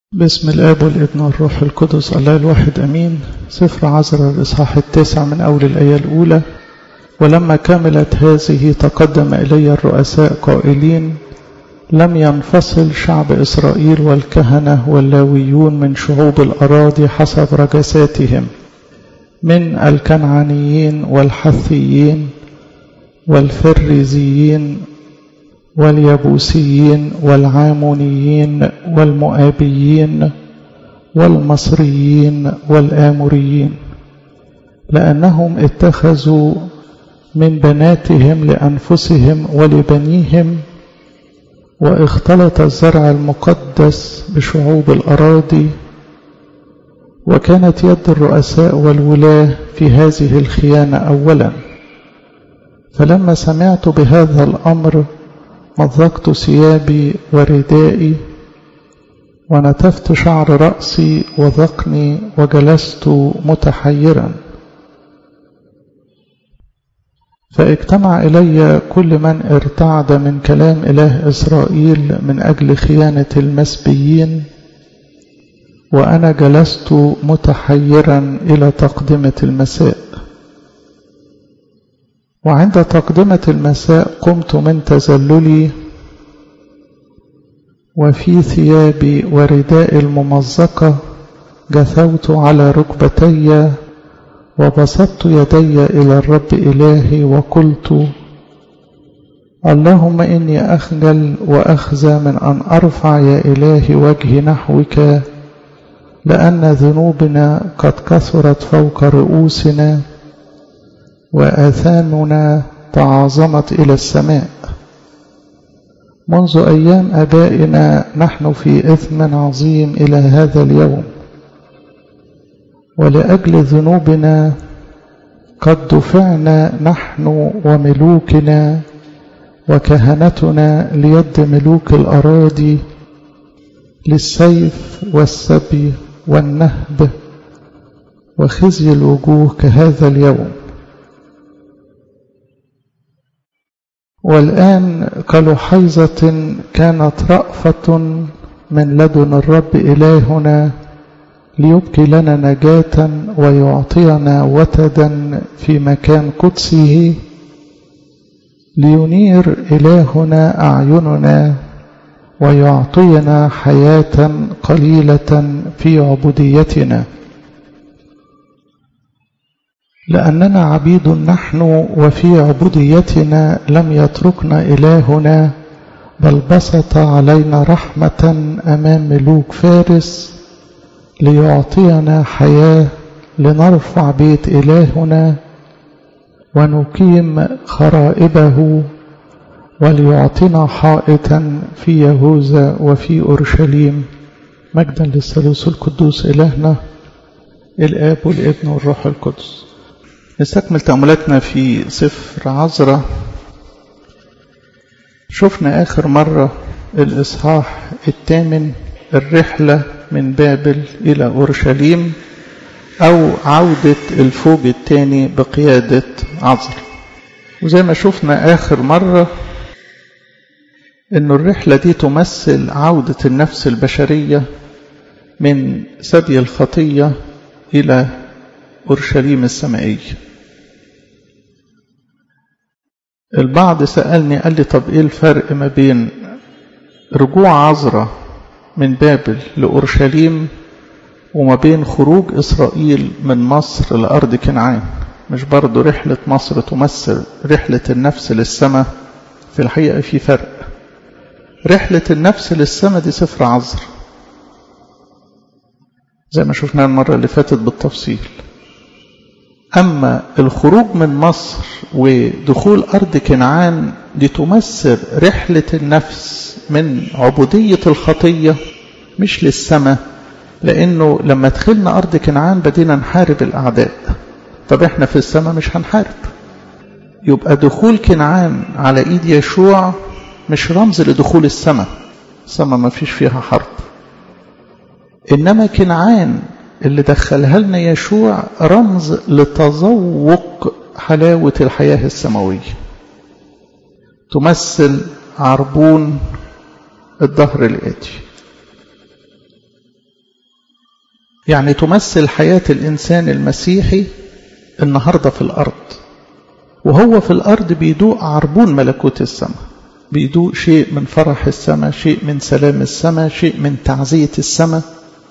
باسم الآب والابن والروح القدس الله الواحد أمين. سفر عزرا الإصحاح 9 من أول الآية الأولى. ولما كملت هذه تقدم إلي الرؤساء قائلين: لم ينفصل شعب إسرائيل والكهنة واللاويون من شعوب الأراضي حسب رجساتهم، من الكنعانيين والحثيين والفريزيين واليبوسيين والعامونيين والمؤابيين والمصريين والآموريين، لأنهم اتخذوا من بناتهم لأنفسهم ولبنيهم، واختلط الزرع المقدس بشعوب الأراضي. وكانت يد الرؤساء والولاة في هذه الخيانة أولا. فلما سمعت بهذا الأمر مضغت ثيابي وردائي ونتفت شعر رأسي وذقني وجلست متحيرا. فاجتمع إلي كل من ارتعد من كلام إله إسرائيل من أجل خيانة المسبيين، وأنا جلست متحيرا إلى تقدمة المساء. وعند تقدمة المساء قمت من تزللي، وفي ثيابي ورداء الممزقة جثوت على ركبتي وبسطت يدي إلى الرب إلهي وقلت: اللهم إني أخجل وأخزى من أن أرفع يا إلهي وجهي نحوك، لأن ذنوبنا قد كثرت فوق رؤوسنا وآثامنا تعاظمت إلى السماء. منذ أيام آبائنا نحن في إثم عظيم إلى هذا اليوم، ولأجل ذنوبنا قد دفعنا نحن وملوكنا وكهنتنا ليد ملوك الأراضي للسيف والسبي والنهب وخزي الوجوه كهذا اليوم. والآن كلحيظة كانت رأفة من لدن الرب إلهنا ليبقي لنا نجاة ويعطينا وتدا في مكان قدسه، لينير إلهنا أعيننا ويعطينا حياة قليلة في عبوديتنا، لأننا عبيد نحن، وفي عبوديتنا لم يتركنا إلهنا، بل بسط علينا رحمة أمام ملوك فارس ليعطينا حياة لنرفع بيت إلهنا ونقيم خرائبه، وليعطينا حائطا في يهوذا وفي أورشليم. مجدا للثالوث القدوس إلهنا الآب والابن والروح القدس. نستكمل تأملاتنا في سفر عزرا. شفنا آخر مرة الإصحاح 8، الرحلة من بابل إلى أورشليم، أو عودة الفوج الثاني بقيادة عزرا. وزي ما شفنا آخر مرة إن الرحلة دي تمثل عودة النفس البشرية من سبي الخطية إلى أورشليم السمائية. البعض سألني قال لي: طب إيه الفرق ما بين رجوع عزرا من بابل لأورشليم وما بين خروج إسرائيل من مصر لأرض كنعان؟ مش برضو رحلة مصر تمثل رحلة النفس للسماء؟ في الحقيقة في فرق. رحلة النفس للسماء دي سفر عزرا زي ما شفناها المرة اللي فاتت بالتفصيل. أما الخروج من مصر ودخول أرض كنعان دي تمثل رحلة النفس من عبودية الخطية مش للسماء، لأنه لما دخلنا أرض كنعان بدينا نحارب الأعداء. طب إحنا في السماء مش هنحارب، يبقى دخول كنعان على إيد يشوع مش رمز لدخول السماء. السماء ما فيش فيها حرب، إنما كنعان اللي دخلها لنا يشوع رمز لتذوق حلاوة الحياة السماوية، تمثل عربون الدهر الآتي. يعني تمثل حياة الإنسان المسيحي النهاردة في الأرض، وهو في الأرض بيدوق عربون ملكوت السماء، بيدوق شيء من فرح السماء، شيء من سلام السماء، شيء من تعزية السماء.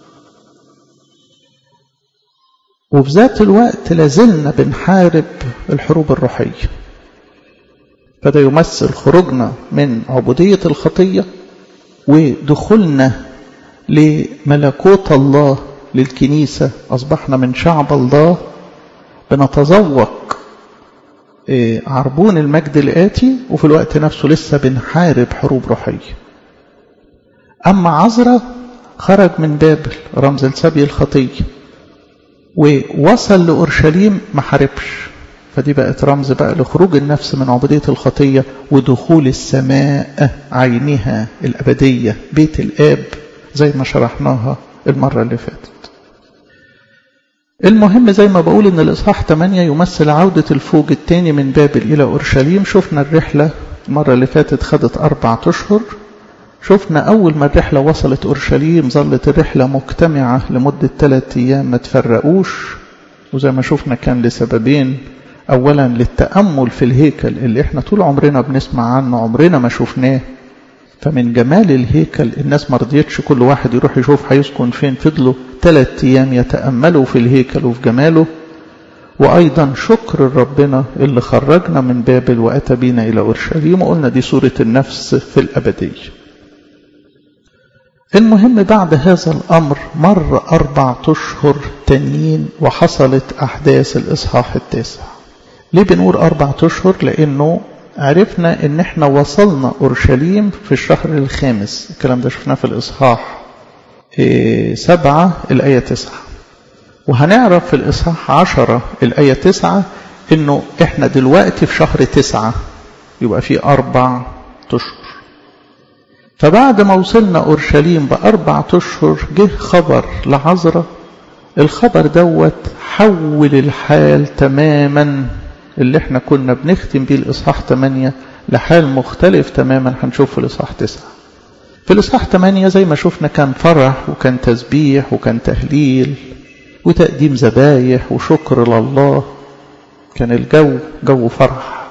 وفي ذات الوقت لازلنا بنحارب الحروب الروحية. فده يمثل خروجنا من عبودية الخطية ودخولنا لملكوت الله، للكنيسة. أصبحنا من شعب الله بنتذوق عربون المجد الآتي، وفي الوقت نفسه لسه بنحارب حروب روحية. أما عزرا خرج من بابل رمز لسبي الخطية، ووصل لأورشليم ما حاربش، فدي بقت رمز بقى لخروج النفس من عبودية الخطية ودخول السماء عينها الأبدية، بيت الآب، زي ما شرحناها المرة اللي فاتت. المهم زي ما بقول ان الإصحاح 8 يمثل عودة الفوج الثاني من بابل إلى أورشليم. شفنا الرحلة المرة اللي فاتت خدت 4 أشهر. شفنا أول ما الرحلة وصلت أورشليم ظلت الرحلة مجتمعة لمدة 3 أيام ما تفرقوش، وزي ما شفنا كان لسببين. أولا للتأمل في الهيكل اللي احنا طول عمرنا بنسمع عنه، عمرنا ما شفناه. فمن جمال الهيكل الناس ما رضيتش كل واحد يروح يشوف هيسكن فين، فضلوا 3 أيام يتأملوا في الهيكل وفي جماله. وأيضا شكر ربنا اللي خرجنا من بابل وأتى بينا إلى أورشليم، وقلنا دي صورة النفس في الأبدية. المهم بعد هذا الأمر مر 4 أشهر تانيين وحصلت أحداث الإصحاح 9. ليه بنقول 4 أشهر؟ لأنه عرفنا ان احنا وصلنا أورشليم في الشهر الخامس. الكلام ده شفناه في الإصحاح 7 الآية 9، وهنعرف في الإصحاح 10 الآية 9 انه احنا دلوقتي في شهر 9، يبقى في 4 أشهر. فبعد ما وصلنا أورشليم ب4 أشهر جه خبر لعزرا. الخبر دوت حول الحال تماما اللي احنا كنا بنختم بيه الإصحاح 8 لحال مختلف تماما. هنشوف في الإصحاح 9. في الإصحاح 8 زي ما شفنا كان فرح وكان تسبيح وكان تهليل وتقديم ذبايح وشكر لله، كان الجو جو فرح.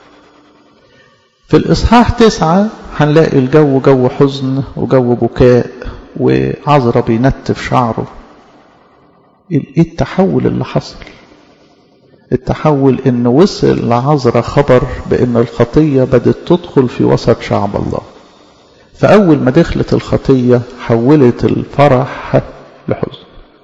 في الإصحاح 9 هنلاقي الجو جو حزن وجو بكاء، وعزرا بينتف شعره. ايه التحول اللي حصل؟ التحول ان وصل لعزرا خبر بان الخطية بدت تدخل في وسط شعب الله. فاول ما دخلت الخطية حولت الفرح لحزن.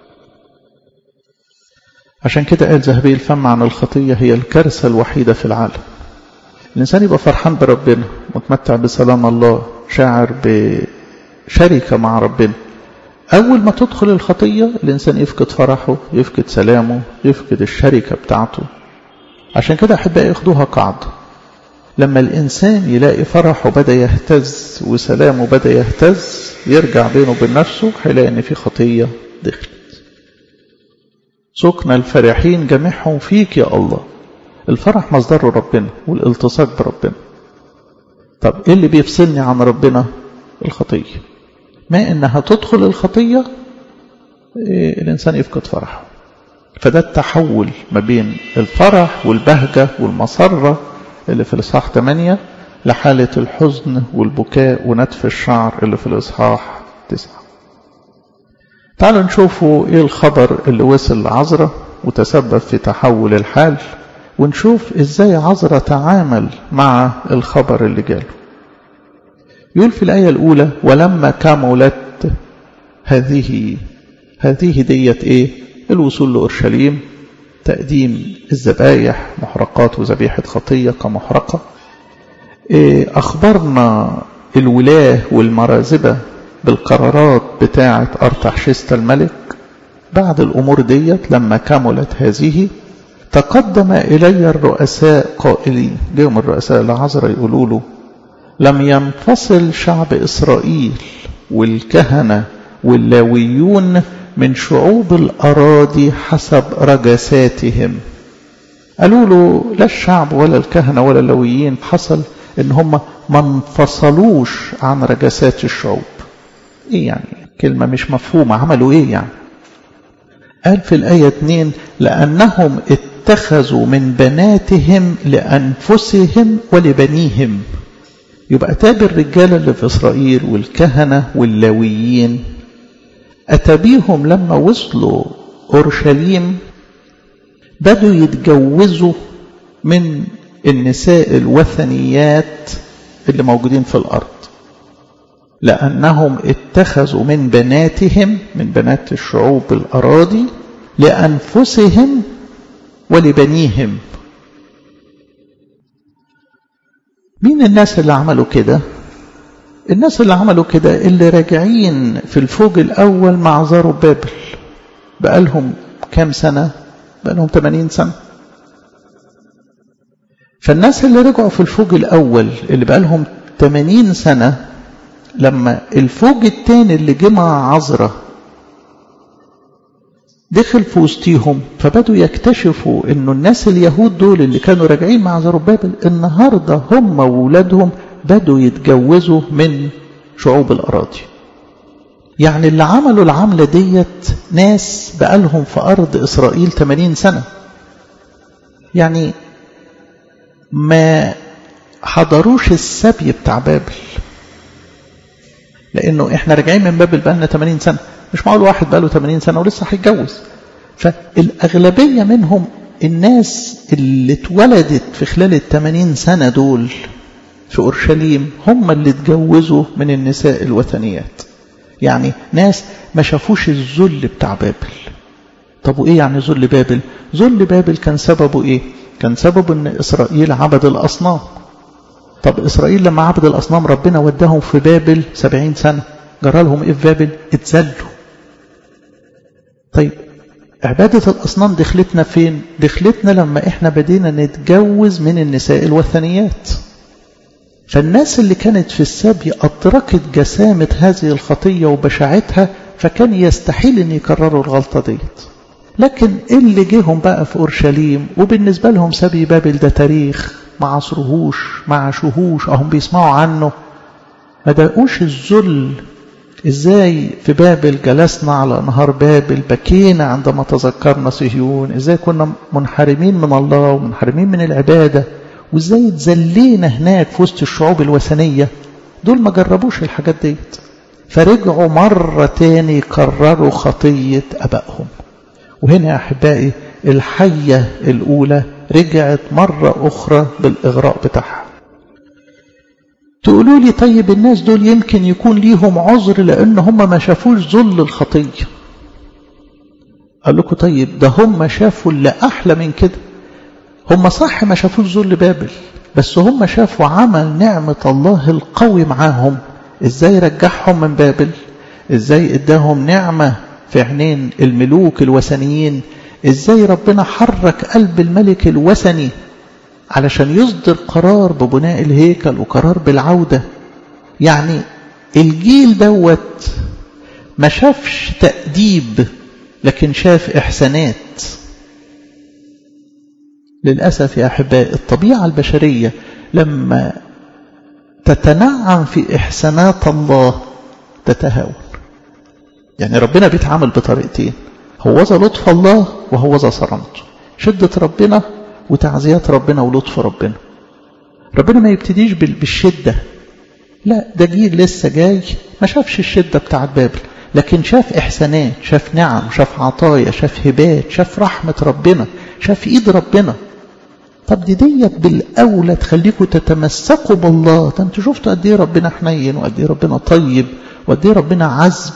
عشان كده قال ذهبي الفم عن الخطية هي الكارثة الوحيدة في العالم. الانسان يبقى فرحان بربنا، متمتع بسلام الله، شاعر بشركة مع ربنا. أول ما تدخل الخطية الإنسان يفقد فرحه، يفقد سلامه، يفقد الشركة بتاعته. عشان كده أحبائي ياخدوها قاعدة، لما الإنسان يلاقي فرحه بدأ يهتز وسلامه بدأ يهتز، يرجع بينه وبين نفسه هيلاقي إن في خطية دخلت. سكن الفرحين جميعهم فيك يا الله. الفرح مصدره ربنا والالتصاق بربنا. طب إيه اللي بيفصلني عن ربنا؟ الخطية. ما إنها تدخل الخطية الإنسان يفقد فرحه. فده التحول ما بين الفرح والبهجة والمسرة اللي في الإصحاح 8 لحالة الحزن والبكاء ونتف الشعر اللي في الإصحاح 9. تعالوا نشوفوا إيه الخبر اللي وصل لعزرا وتسبب في تحول الحال، ونشوف إزاي عزرا تعامل مع الخبر اللي جاله. يقول في الآية الأولى: ولما كملت هذه ديت إيه؟ الوصول لأورشليم، تقديم الذبايح، محرقات وذبيحة خطية كمحرقة. أخبرنا الولاة والمرازبة بالقرارات بتاعة أرتحشست الملك. بعد الأمور ديت لما كملت هذه تقدم إلي الرؤساء قائلين. جاءوا الرؤساء لعزرا يقولوا له: لم ينفصل شعب إسرائيل والكهنة واللاويون من شعوب الأراضي حسب رجساتهم. قالوا له لا الشعب ولا الكهنة ولا اللاويين حصل ان هم ما انفصلوش عن رجسات الشعوب. ايه يعني؟ كلمة مش مفهومة. عملوا ايه يعني؟ قال في الآية 2 لأنهم اتخذوا من بناتهم لأنفسهم ولبنيهم. يبقى تاب الرجال اللي في إسرائيل والكهنة واللاويين أتى بيهم لما وصلوا أورشليم بدوا يتجوزوا من النساء الوثنيات اللي موجودين في الأرض، لأنهم اتخذوا من بناتهم، من بنات الشعوب الأراضي، لأنفسهم ولبنيهم. مين الناس اللي عملوا كده؟ الناس اللي عملوا كده اللي راجعين في الفوج الأول مع زربابل، بقالهم كام سنة؟ بقالهم 80 سنة. فالناس اللي رجعوا في الفوج الأول اللي بقالهم 80 سنة، لما الفوج الثاني اللي جه مع عذرا دخل في وسطيهم، فبدوا يكتشفوا انه الناس اليهود دول اللي كانوا راجعين مع زربابل النهارده هم وولادهم بدوا يتجوزوا من شعوب الأراضي. يعني اللي عملوا العملة ديت ناس بقالهم في أرض إسرائيل 80 سنة، يعني ما حضروش السبي بتاع بابل، لأنه إحنا راجعين من بابل بقالنا 80 سنة، مش معقول واحد بقاله 80 سنة ولسه هيتجوز. فالأغلبية منهم الناس اللي اتولدت في خلال 80 سنة دول في أورشليم هم اللي اتجوزوا من النساء الوثنيات، يعني ناس ما شافوش الذل بتاع بابل. طب وإيه يعني ذل بابل؟ ذل بابل كان سببه إيه؟ كان سببه إن إسرائيل عبد الأصنام. طب إسرائيل لما عبد الأصنام ربنا وداهم في بابل 70 سنة، جرى لهم إيه في بابل؟ اتذلوا. طيب عبادة الأصنام دخلتنا فين؟ دخلتنا لما إحنا بدينا نتجوز من النساء الوثنيات. فالناس اللي كانت في السبي أدركت جسامة هذه الخطية وبشاعتها، فكان يستحيل أن يكرروا الغلطة ديت. لكن اللي جيهم بقى في أورشليم وبالنسبة لهم سبي بابل ده تاريخ، ما عصرهوش ما عاشوهوش، هم بيسمعوا عنه، ما دقوش الذل. ازاي في بابل جلسنا على نهار بابل بكينا عندما تذكرنا صهيون، ازاي كنا منحرمين من الله ومنحرمين من العبادة، وازاي اتذلينا هناك في وسط الشعوب الوثنية. دول ما جربوش الحاجات ديت، فرجعوا مرة تاني كرروا خطية أبائهم. وهنا يا أحبائي الحية الأولى رجعت مرة أخرى بالإغراء بتاعها. تقولوا لي طيب الناس دول يمكن يكون ليهم عذر لأن هم ما شافوش ذل الخطية. قال لكم طيب ده هم شافوا اللي أحلى من كده. هم صح ما شافوش ذل بابل، بس هم شافوا عمل نعمة الله القوي معاهم، ازاي رجعهم من بابل، ازاي اداهم نعمة في عينين الملوك الوثنيين، ازاي ربنا حرك قلب الملك الوثني علشان يصدر قرار ببناء الهيكل وقرار بالعودة. يعني الجيل دوت ما شافش تأديب لكن شاف إحسانات. للأسف يا أحبائي الطبيعة البشرية لما تتنعم في إحسانات الله تتهاون. يعني ربنا بيتعامل بطريقتين، هوذا لطف الله وهوذا صرامته، شدة ربنا وتعزيات ربنا ولطف ربنا. ربنا ما يبتديش بالشدة، لا، ده جيل لسه جاي ما شافش الشدة بتاعت بابل، لكن شاف إحسانات، شاف نعم، شاف عطايا، شاف هبات، شاف رحمة ربنا، شاف إيد ربنا. طب ديت بالأولى تخليكم تتمسكوا بالله. ده انتوا شفتوا قد ايه ربنا حنين وقد ايه ربنا طيب وقد ايه ربنا عذب.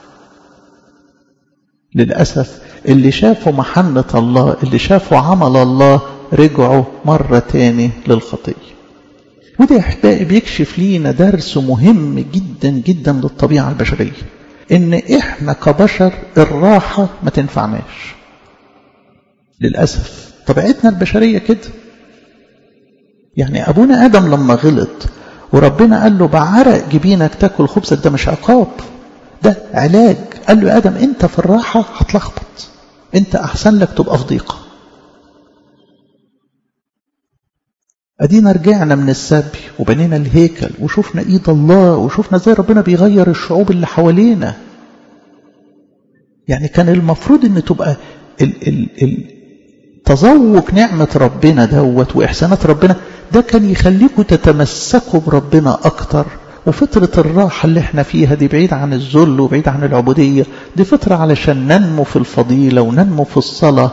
للأسف اللي شافوا محنة الله، اللي شافوا عمل الله، رجعوا مرة تاني للخطية. وده أحبائي بيكشف لينا درس مهم جدا جدا للطبيعة البشرية، إن إحنا كبشر الراحة ما تنفعناش. للأسف طبيعتنا البشرية كده. يعني أبونا آدم لما غلط وربنا قال له بعرق جبينك تاكل خبزك، ده مش عقاب، ده علاج. قال له يا آدم أنت في الراحة هتلخبط، أنت أحسن لك تبقى في ضيقة. أدينا رجعنا من السبي وبنينا الهيكل وشوفنا إيد الله وشوفنا زي ربنا بيغير الشعوب اللي حوالينا. يعني كان المفروض ان تبقى تذوق نعمة ربنا دوت وإحسانات ربنا ده كان يخليكم تتمسكوا بربنا أكتر. وفترة الراحة اللي احنا فيها دي بعيد عن الذل وبعيد عن العبودية، دي فترة علشان ننمو في الفضيلة وننمو في الصلاة.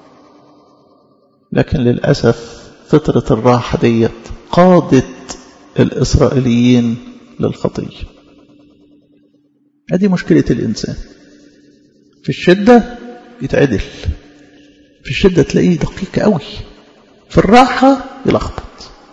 لكن للأسف فترة الراحة ديت قادت الإسرائيليين للخطية. هذه مشكلة الإنسان، في الشدة يتعدل، في الشدة تلاقيه دقيق قوي، في الراحة يلخبط،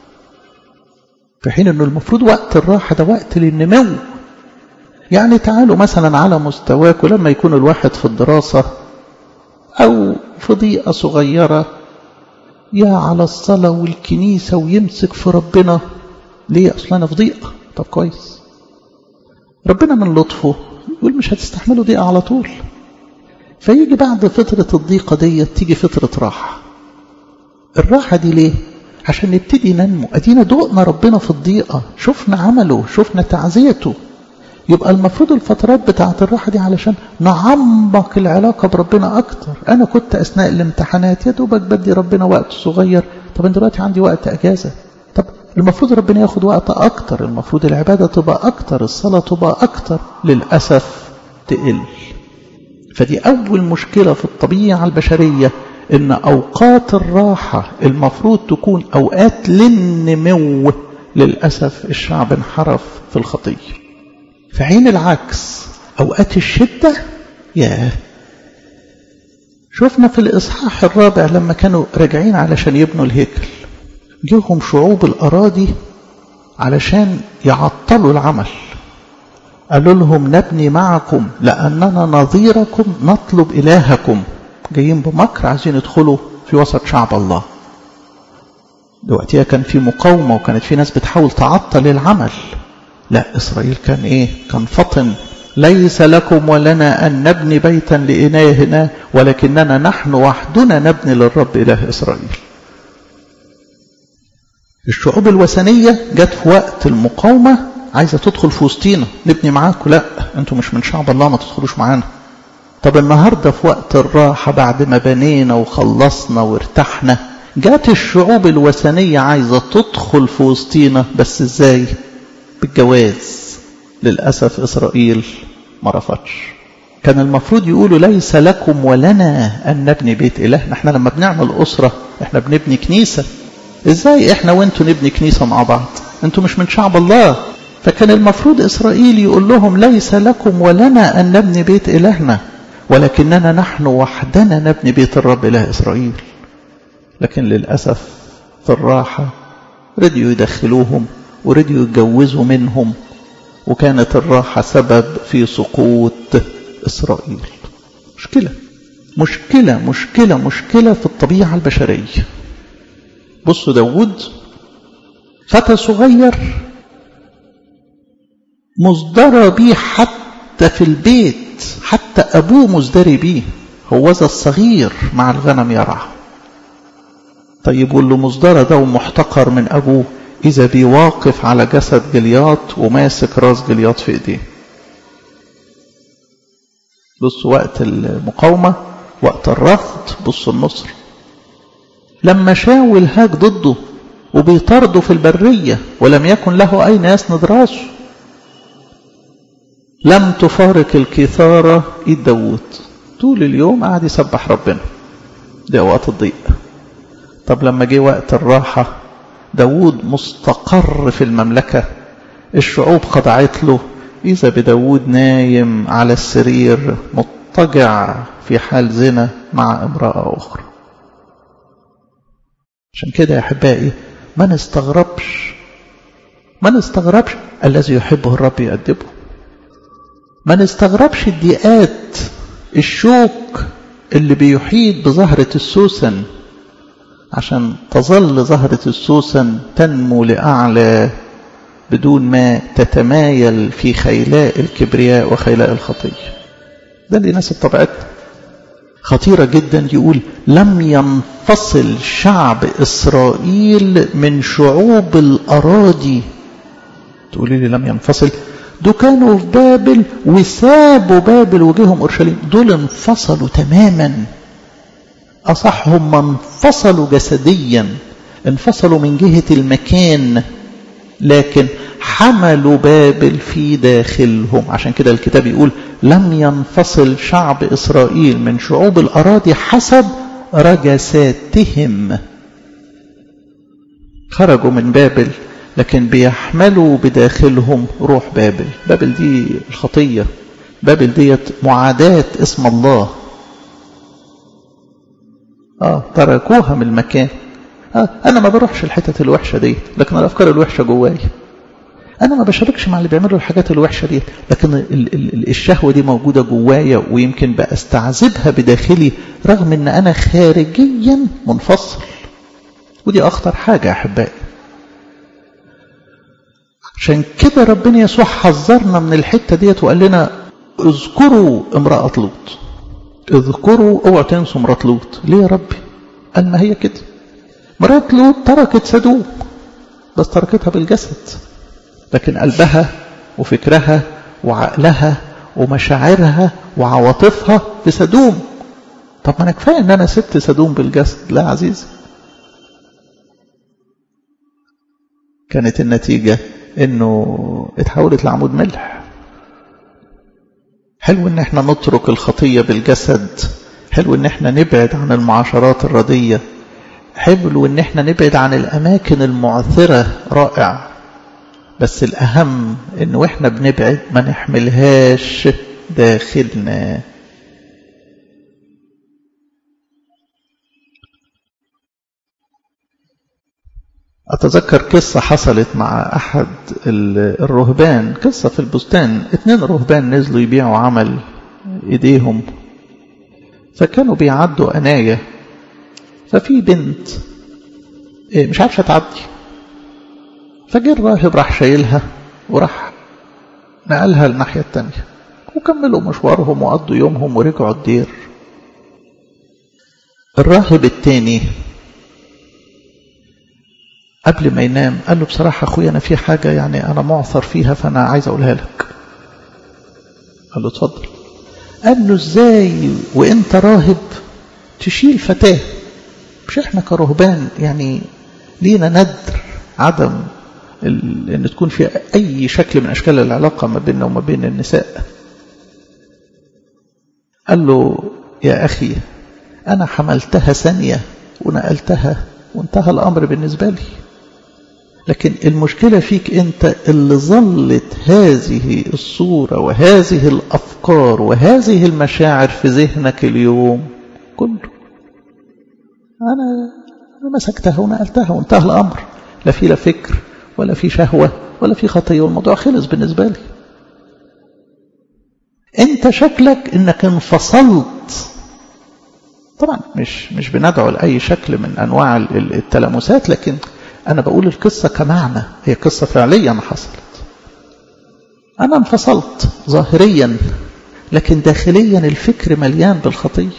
في حين أنه المفروض وقت الراحة ده وقت للنمو. يعني تعالوا مثلا على مستواك، ولما يكون الواحد في الدراسة أو في ضيقة صغيرة يا على الصلاة والكنيسة ويمسك في ربنا. ليه؟ أصلا أنا في ضيقة. طب كويس، ربنا من لطفه يقول مش هتستحملوا ضيقة على طول، فيجي بعد فترة الضيقة دي تيجي فترة راحة. الراحة دي ليه؟ عشان نبتدي ننمو. أدينا دقنا ربنا في الضيقة، شفنا عمله، شفنا تعزيته. يبقى المفروض الفترات بتاعة الراحة دي علشان نعمق العلاقة بربنا أكتر. أنا كنت أثناء الامتحانات يا دوبك بدي ربنا وقت صغير، طب أنا دلوقتي عندي وقت أجازة، طب المفروض ربنا ياخد وقت أكتر، المفروض العبادة تبقى أكتر، الصلاة تبقى أكتر. للأسف تقل. فدي أول مشكلة في الطبيعة البشرية، إن أوقات الراحة المفروض تكون أوقات للنمو. للأسف الشعب انحرف في الخطية. في حين العكس أوقات الشدة شفنا في الإصحاح الرابع لما كانوا راجعين علشان يبنوا الهيكل، جيهم شعوب الأراضي علشان يعطلوا العمل. قالوا لهم نبني معكم لأننا نظيركم نطلب إلهكم. جايين بمكر عايزين يدخلوا في وسط شعب الله. دلوقتي كان في مقاومة وكانت في ناس بتحاول تعطل العمل. لا، إسرائيل كان كان فطن. ليس لكم ولنا أن نبني بيتا لإلهنا ولكننا نحن وحدنا نبني للرب إله إسرائيل. الشعوب الوثنية جت في وقت المقاومة عايزة تدخل في وسطينا، نبني معاكم. لا، انتوا مش من شعب الله، ما تدخلوش معانا. طب النهاردة في وقت الراحة بعد ما بنينا وخلصنا وارتحنا، جات الشعوب الوثنية عايزة تدخل في وسطينا، بس ازاي؟ بالجواز. للأسف إسرائيل ما رفضش. كان المفروض يقولوا ليس لكم ولنا أن نبني بيت إلهنا. احنا لما بنعمل أسرة احنا بنبني كنيسة. ازاي احنا وانتوا نبني كنيسة مع بعض؟ انتوا مش من شعب الله. فكان المفروض إسرائيل يقول لهم ليس لكم ولنا أن نبني بيت إلهنا ولكننا نحن وحدنا نبني بيت الرب إله إسرائيل. لكن للأسف في الراحة رديوا يدخلوهم ورديوا يتجوزوا منهم، وكانت الراحة سبب في سقوط إسرائيل. مشكلة مشكلة مشكلة مشكلة في الطبيعة البشرية. بصوا داود فتى صغير مصدر بيه حتى في البيت، حتى أبوه مصدري بيه. هو ذا الصغير مع الغنم يرعى. طيب واللي مصدر ده ومحتقر من أبوه إذا بيواقف على جسد جلياط وماسك راس جلياط في إيديه. بصوا وقت المقاومة، وقت الرفض، بصوا النصر. لما شاول هاج ضده وبيطرده في البرية ولم يكن له أين يسند راسه، لم تفارق الكثارة إيد داود. طول اليوم قاعد يسبح ربنا. ده وقت الضيق. طب لما جه وقت الراحة داود مستقر في المملكة، الشعوب خضعت له، إذا بداود نايم على السرير مضطجع في حال زنا مع امرأة أخرى. عشان كده يا أحبائي ما نستغربش الذي يحبه الرب يأدبه. ما نستغربش الضيقات، الشوك اللي بيحيط بزهرة السوسن، عشان تظل زهرة السوسن تنمو لأعلى بدون ما تتمايل في خيلاء الكبرياء وخيلاء الخطية. ده اللي يناسب طبيعتنا. خطيرة جدا يقول لم ينفصل شعب إسرائيل من شعوب الأراضي. تقولي لي لم ينفصل؟ دول كانوا في بابل وسابوا بابل وجيهم أورشليم. دول انفصلوا تماما، أصح هم انفصلوا جسديا، انفصلوا من جهة المكان، لكن حملوا بابل في داخلهم. عشان كده الكتاب يقول لم ينفصل شعب إسرائيل من شعوب الأراضي حسب رجساتهم. خرجوا من بابل لكن بيحملوا بداخلهم روح بابل. بابل دي الخطية، بابل دي معاداة اسم الله. تركوها من المكان. أنا ما بروحش الحتة الوحشة دي، لكن الأفكار الوحشة جواي. أنا ما بشاركش مع اللي بيعملوا الحاجات الوحشة دي، لكن الشهوة دي موجودة جوايا، ويمكن بأستعذبها بداخلي رغم أن أنا خارجيا منفصل. ودي أخطر حاجة يا أحبائي. عشان كده ربنا يسوع حذرنا من الحتة ديت وقال لنا اذكروا امرأة لوط. اذكروا، اوعوا تنسوا امرأة لوط. ليه يا ربي؟ قال ما هي كده. امرأة لوط تركت سدوم، بس تركتها بالجسد، لكن قلبها وفكرها وعقلها ومشاعرها وعواطفها في سدوم. طب ما انا كفايه ان انا سبت سدوم بالجسد. لا عزيزي، كانت النتيجة انه اتحولت لعمود ملح. حلو ان احنا نترك الخطية بالجسد، حلو ان احنا نبعد عن المعاشرات الردية، حلو ان احنا نبعد عن الاماكن المعثرة، رائع. بس الاهم انه احنا بنبعد ما نحملهاش داخلنا. أتذكر قصة حصلت مع أحد الرهبان، قصة في البستان. 2 رهبان نزلوا يبيعوا عمل إيديهم، فكانوا بيعدوا أناية، ففي بنت مش عارفة تعدي، فجاء الراهب راح شايلها وراح نقلها الناحية التانية، وكملوا مشوارهم وقضوا يومهم ورجعوا الدير. الراهب التاني قبل ما ينام قال له بصراحة أخويا أنا في حاجة يعني أنا معثر فيها فأنا عايز أقولها لك. قال له اتفضل. قال له إزاي وإنت راهب تشيل فتاة؟ مش إحنا كرهبان يعني لينا ندر عدم أن تكون في أي شكل من أشكال العلاقة ما بيننا وما بين النساء. قال له يا أخي أنا حملتها ثانية ونقلتها وانتهى الأمر بالنسبة لي، لكن المشكلة فيك أنت اللي ظلت هذه الصورة وهذه الأفكار وهذه المشاعر في ذهنك اليوم كله. أنا مسكتها ونقلتها وانتهى الأمر، لا في لا فكر ولا في شهوة ولا في خطية، والموضوع خلص بالنسبة لي. أنت شكلك أنك انفصلت. طبعا مش بندعو لأي شكل من أنواع التلامسات، لكن أنا بقول القصة كمعنى، هي قصة فعليا حصلت. أنا انفصلت ظاهريا، لكن داخليا الفكر مليان بالخطية.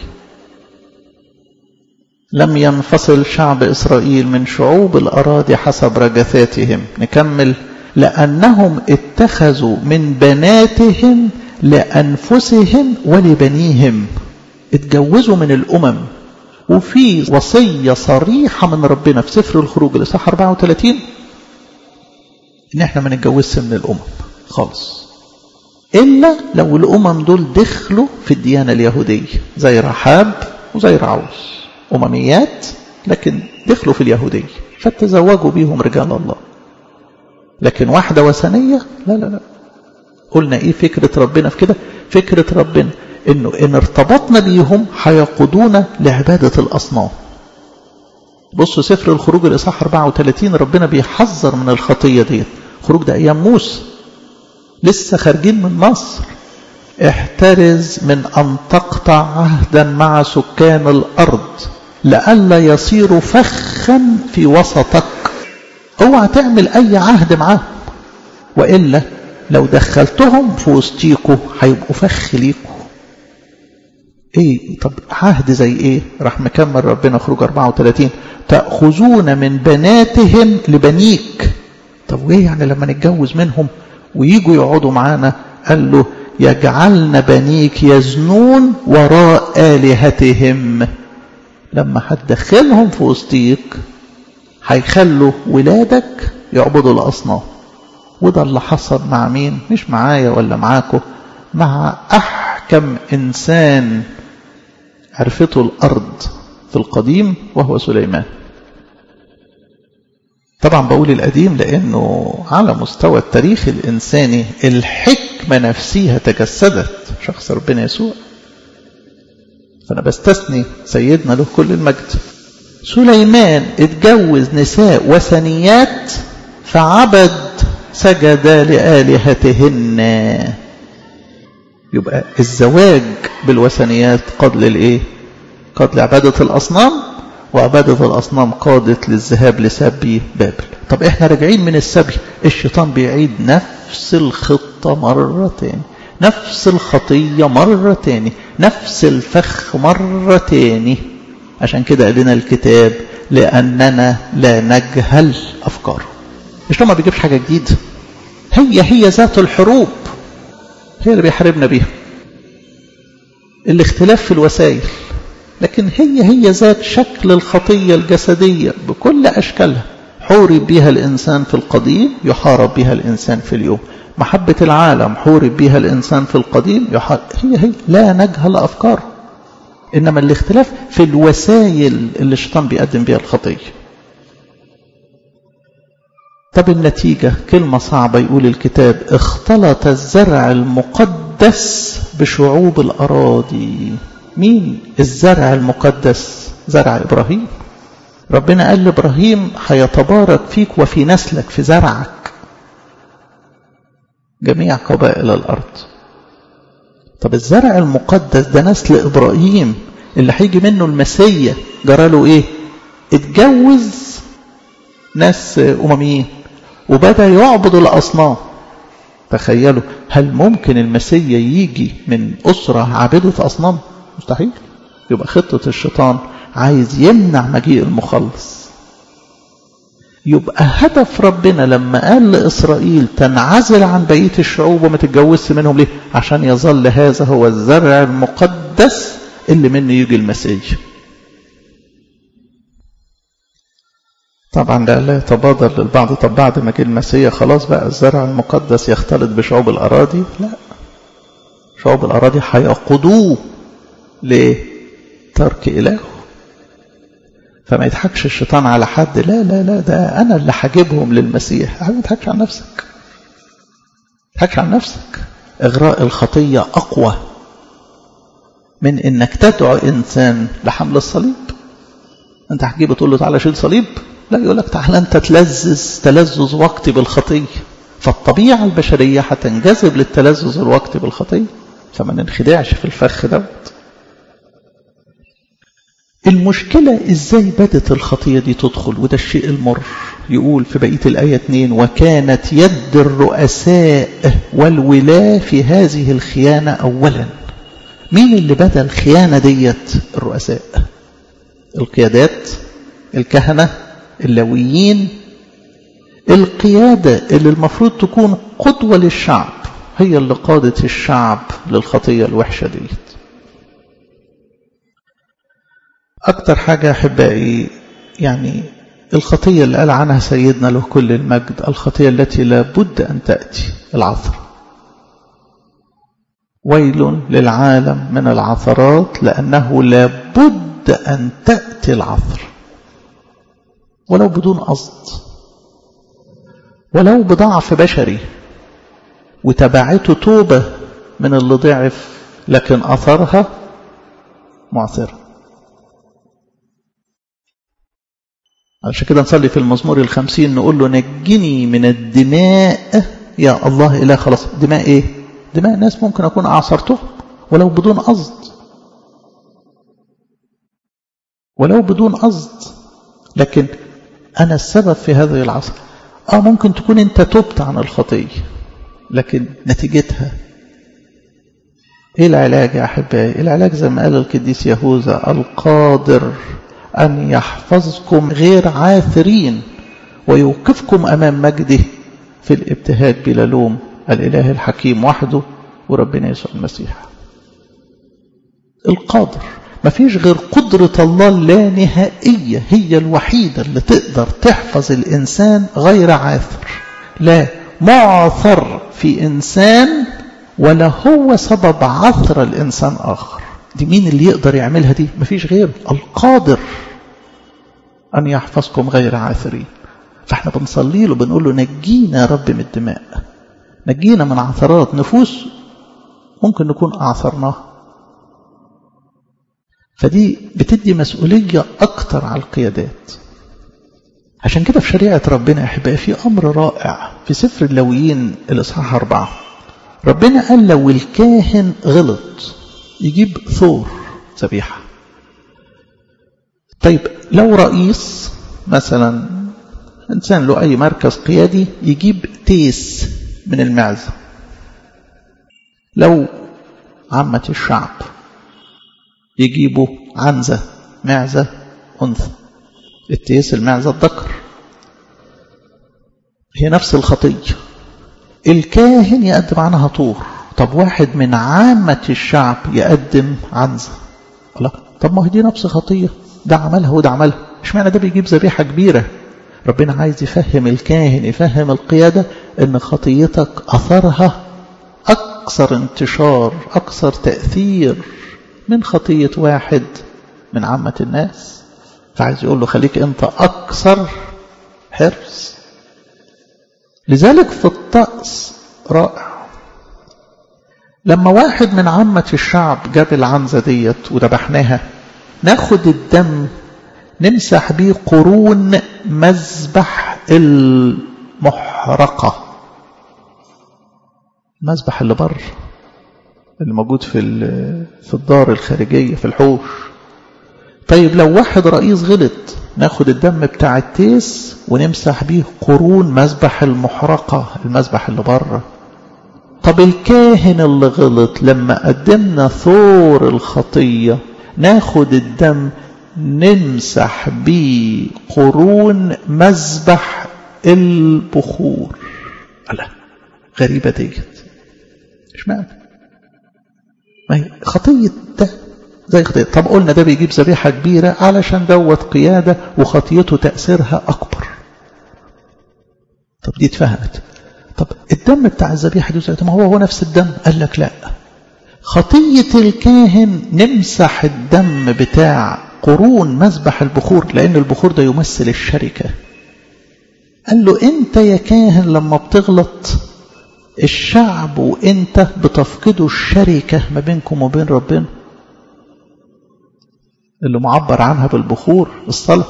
لم ينفصل شعب إسرائيل من شعوب الأراضي حسب رجثاتهم. نكمل. لأنهم اتخذوا من بناتهم لأنفسهم ولبنيهم. اتجوزوا من الأمم. وفي وصية صريحة من ربنا في سفر الخروج الإصحاح 34 إن احنا ما نتجوزش من الأمم خالص، إلا لو الأمم دول دخلوا في الديانة اليهودية زي رحاب وزي رعوز، أمميات لكن دخلوا في اليهودية فتزوجوا بيهم رجال الله. لكن واحدة وثنية لا لا لا. قلنا إيه فكرة ربنا في كده؟ فكرة ربنا إنه إن ارتبطنا بيهم هيقودونا لعبادة الأصنام. بصوا سفر الخروج الإصحاح 34 ربنا بيحذر من الخطية دي. الخروج ده أيام موسى لسه خارجين من مصر. احترز من أن تقطع عهدا مع سكان الأرض لئلا يصيروا فخا في وسطك. اوعى تعمل أي عهد معاهم، وإلا لو دخلتهم في وسطيكوا هيبقوا فخ ليكوا. ايه طب عهد زي ايه؟ راح مكمل ربنا خروج 34 تأخذون من بناتهم لبنيك. طب وايه يعني لما نتجوز منهم ويجوا يقعدوا معانا، قال له يجعلن بنيك يزنون وراء آلهتهم. لما هتدخلهم في وسطيك هيخلوا ولادك يعبدوا الأصنام. وده اللي حصل مع مين؟ مش معايا ولا معاكم، مع أحكم إنسان عرفته الأرض في القديم وهو سليمان. طبعا بقول القديم لأنه على مستوى التاريخ الإنساني الحكمة نفسها تجسدت شخص ربنا يسوع، فأنا بستثني سيدنا له كل المجد. سليمان اتجوز نساء وثنيات فعبد سجد لآلهتهن. يبقى الزواج بالوثنيات قاد للإيه؟ قاد لعبادة الأصنام، وعبادة الأصنام قادت للذهاب لسبي بابل. طب احنا راجعين من السبي، الشيطان بيعيد نفس الخطة مرة تاني، نفس الخطية مرة تاني، نفس الفخ مرة تاني. عشان كده قال لنا الكتاب لأننا لا نجهل أفكاره. الشيطان ما بيجيبش حاجة جديدة، هي ذات الحروب هي اللي بيحاربنا بيها. الاختلاف في الوسائل، لكن هي ذات شكل الخطية الجسدية بكل أشكالها. حورب بها الإنسان في القديم، يحارب بها الإنسان في اليوم. محبة العالم حورب بها الإنسان في القديم، يحارب. هي لا نجهل أفكار، إنما الاختلاف في الوسائل اللي الشيطان بيقدم بها الخطية. طب النتيجة كلمة صعبة، يقول الكتاب اختلط الزرع المقدس بشعوب الأراضي. مين الزرع المقدس؟ زرع إبراهيم. ربنا قال لإبراهيم هيتبارك فيك وفي نسلك، في زرعك، جميع قبائل الأرض. طب الزرع المقدس ده نسل إبراهيم اللي هيجي منه المسيح، جراله إيه؟ اتجوز ناس أمميين وبدأ يعبد الأصنام. تخيلوا، هل ممكن المسيح يجي من أسرة عابدة أصنام؟ مستحيل. يبقى خطة الشيطان عايز يمنع مجيء المخلص. يبقى هدف ربنا لما قال لإسرائيل تنعزل عن بقية الشعوب وما تتجوزش منهم، ليه؟ عشان يظل هذا هو الزرع المقدس اللي منه يجي المسيح. طبعا لا يتبادر للبعض، طب بعد ما جه المسيح خلاص بقى الزرع المقدس يختلط بشعوب الأراضي؟ لا، شعوب الأراضي هيقودوه لترك إلهه. فما يضحكش الشيطان على حد، لا لا لا، ده أنا اللي هجيبهم للمسيح. ما تضحكش عن نفسك، تضحكش عن نفسك. إغراء الخطية أقوى من إنك تدعو إنسان لحمل الصليب. أنت هتجيبه تقول له تعالى شيل صليب؟ لا، يقول لك تعالى أنت تلذذ وقتي بالخطية. فالطبيعة البشرية هتنجذب للتلذذ الوقت بالخطية، فما ننخدعش في الفخ دوت. المشكلة إزاي بدت الخطية دي تدخل، وده الشيء المر. يقول في بقية الآية 2 وكانت يد الرؤساء والولاة في هذه الخيانة أولا. مين اللي بدأ الخيانة ديت؟ الرؤساء، القيادات، الكهنة، اللاويين. القيادة اللي المفروض تكون قدوة للشعب هي اللي قادت الشعب للخطية الوحشة ديت. أكتر حاجة أحبائي يعني الخطية اللي قال عنها سيدنا له كل المجد، الخطية التي لا بد أن تأتي، العثر. ويل للعالم من العثرات لأنه لا بد أن تأتي العثر، ولو بدون قصد، ولو بضعف بشري، وتبعته توبة من اللي ضعف، لكن أثرها معثرة. عشان كده نصلي في المزمور 50 نقول له نجني من الدماء يا الله إله. خلاص، دماء إيه؟ دماء الناس ممكن أكون أعصرتهم ولو بدون قصد، ولو بدون قصد، لكن أنا السبب في هذه العصر. ممكن تكون أنت تبت عن الخطية، لكن نتيجتها إيه العلاج يا أحبائي؟ العلاج زي ما قال القديس يهوذا القادر أن يحفظكم غير عاثرين ويوقفكم أمام مجده في الابتهاج بلا لوم الإله الحكيم وحده وربنا يسوع المسيح القادر. ما فيش غير قدرة الله اللانهائية هي الوحيدة اللي تقدر تحفظ الإنسان غير عاثر، لا معثر في إنسان ولا هو سبب عثر الإنسان آخر. دي مين اللي يقدر يعملها؟ دي ما فيش غيره، القادر أن يحفظكم غير عاثرين. فاحنا بنصلي له بنقول له نجينا يا رب من الدماء، نجينا من عثرات نفوس ممكن نكون أعثرناها. فدي بتدي مسؤولية أكتر على القيادات. عشان كده في شريعة ربنا أحبائي في أمر رائع في سفر اللاويين الإصحاح 4. ربنا قال لو الكاهن غلط يجيب ثور ذبيحة. طيب لو رئيس مثلا إنسان له أي مركز قيادي يجيب تيس من المعزة. لو عامة الشعب يجيبوا عنزة معزة أنثى، التيس المعزة الذكر، هي نفس الخطية. الكاهن يقدم عنها طور. طب واحد من عامة الشعب يقدم عنزة، الله، طب ما هي دي نفس خطية، ده عملها وده عملها، اشمعنى ده بيجيب ذبيحة كبيرة؟ ربنا عايز يفهم الكاهن، يفهم القيادة ان خطيتك أثرها أكثر انتشار، أكثر تأثير من خطية واحد من عامة الناس. فعايز يقول له خليك أنت أكثر حرص. لذلك في الطقس رائع، لما واحد من عامة الشعب جاب العنزة ديت وذبحناها، ناخد الدم نمسح بيه قرون مذبح المحرقة، المذبح اللي بره اللي موجود في الدار الخارجية في الحوش. طيب لو واحد رئيس غلط ناخد الدم بتاع التيس ونمسح بيه قرون مذبح المحرقة، المذبح اللي بره. طب الكاهن اللي غلط لما قدمنا ثور الخطية ناخد الدم نمسح بيه قرون مذبح البخور. لا غريبة ديت، اشمعنى؟ ما هي خطية ده زي خطية. طب قلنا ده بيجيب ذبيحة كبيرة علشان دوت قيادة وخطيته تأثيرها أكبر. طب دي اتفهمت. طب الدم بتاع الذبيحة دي ما هو نفس الدم؟ قال لك لا، خطية الكاهن نمسح الدم بتاع قرون مذبح البخور، لأن البخور ده يمثل الشركة. قال له أنت يا كاهن لما بتغلط الشعب وأنت بتفقدوا الشركة ما بينكم وبين ربنا اللي معبر عنها بالبخور الصلاة.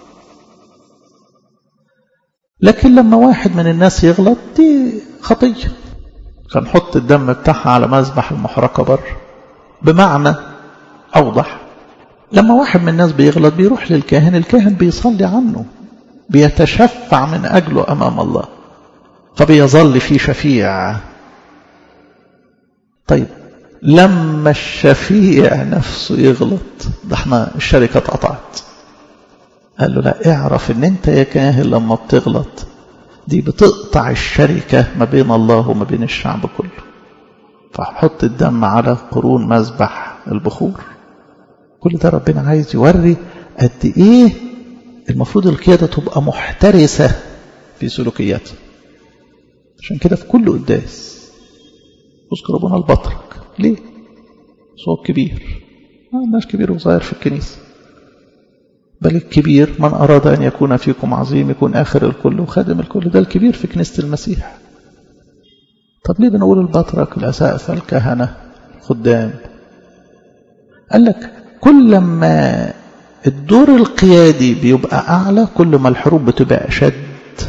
لكن لما واحد من الناس يغلط دي خطية، فنحط الدم بتاعها على مذبح المحرقة بره. بمعنى أوضح، لما واحد من الناس بيغلط بيروح للكاهن، الكاهن بيصلي عنه، بيتشفع من أجله أمام الله، فبيظل في شفيع. طيب لما الشفيع نفسه يغلط ده احنا الشركة اتقطعت. قال له لا، اعرف ان انت يا كاهن لما بتغلط دي بتقطع الشركة ما بين الله وما بين الشعب كله. فحط الدم على قرون مذبح البخور. كل ده ربنا عايز يوري قد ايه المفروض القيادة تبقى محترسة في سلوكياتها. عشان كده في كل قداس اذكر ابونا البطرك. ليه؟ صوت كبير، ما عندناش كبير وصغير في الكنيسة، بل الكبير من أراد أن يكون فيكم عظيم يكون آخر الكل وخادم الكل. ده الكبير في كنيسة المسيح. طب ليه بنقول البطرك، الأسقفة، الكهنة، الخدام؟ قال لك كل ما الدور القيادي بيبقى أعلى كل ما الحروب بتبقى أشد.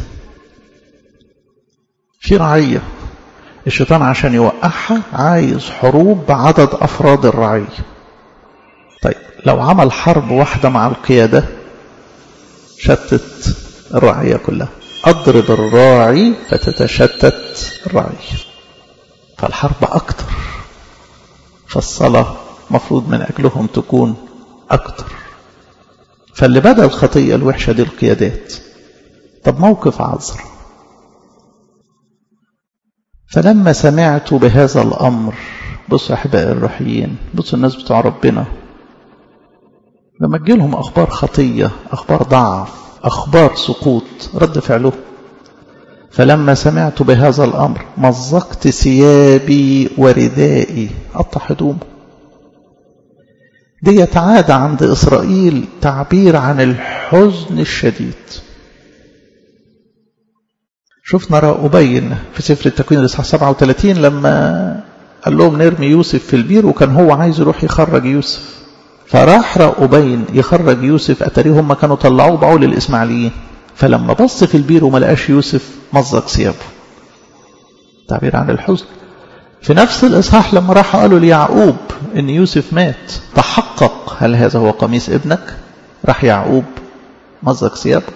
في رعية الشيطان عشان يوقعها عايز حروب بعدد أفراد الرعية. طيب لو عمل حرب واحدة مع القيادة شتت الرعية كلها. أضرب الراعي فتتشتت الرعية، فالحرب أكتر. فالصلاة مفروض من أجلهم تكون أكتر. فاللي بدأ الخطية الوحشة دي القيادات. طب موقف عذر، فلما سمعت بهذا الأمر، بصوا أحبائي الروحيين، بصوا الناس بتوع ربنا لما تجيلهم أخبار خطية، أخبار ضعف، أخبار سقوط، رد فعله. فلما سمعت بهذا الأمر مزقت ثيابي وردائي، قطع هدومه. دي عادة عند إسرائيل تعبير عن الحزن الشديد. شفنا رأوبين في سفر التكوين الإصحاح 37 لما قال لهم نرمي يوسف في البير، وكان هو عايز يروح يخرج يوسف، فراح رأوبين يخرج يوسف، أتاريهم هم كانوا طلعوه باعوا للإسماعيليين، فلما بص في البير وما لقاش يوسف مزق ثيابه، تعبير عن الحزن. في نفس الإصحاح لما راح قالوا ليعقوب إن يوسف مات، تحقق هل هذا هو قميص ابنك؟ راح يعقوب مزق ثيابه.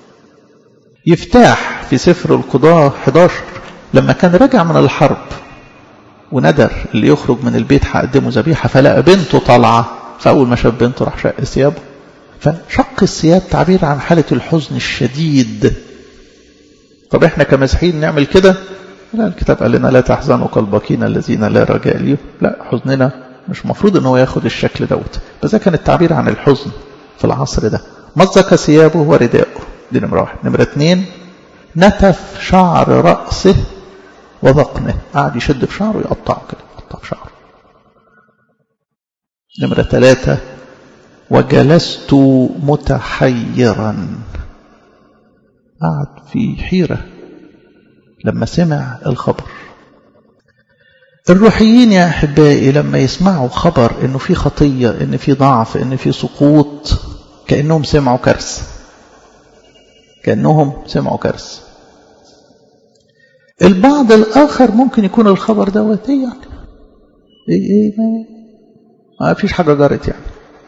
يفتاح في سفر القضاء 11 لما كان راجع من الحرب وندر اللي يخرج من البيت هقدمه ذبيحة، فلقى بنته طالعة، فأول ما شاف بنته راح شق ثيابه. فشق الثياب تعبير عن حالة الحزن الشديد. طب احنا كمسيحيين نعمل كده؟ لا، الكتاب قال لنا لا تحزنوا كالباقين الذين لا رجاء لهم. لا، حزننا مش مفروض ان هو ياخد الشكل دوت، بس ده كان التعبير عن الحزن في العصر ده. مزق ثيابه ورداءه، دي نمرة 1. نمرة 2 نتف شعر رأسه وذقنه، قاعد يشد في شعره يقطعه كده، يقطع في شعره. نمرة 3 وجلست متحيرا، قعد في حيرة لما سمع الخبر. الروحيين يا أحبائي لما يسمعوا خبر إنه في خطية، إن في ضعف، إن في سقوط، كأنهم سمعوا كارثة، كأنهم سمعوا كارثة. البعض الآخر ممكن يكون الخبر دوت إيه يعني، إيه ما فيش حاجة جرت يعني.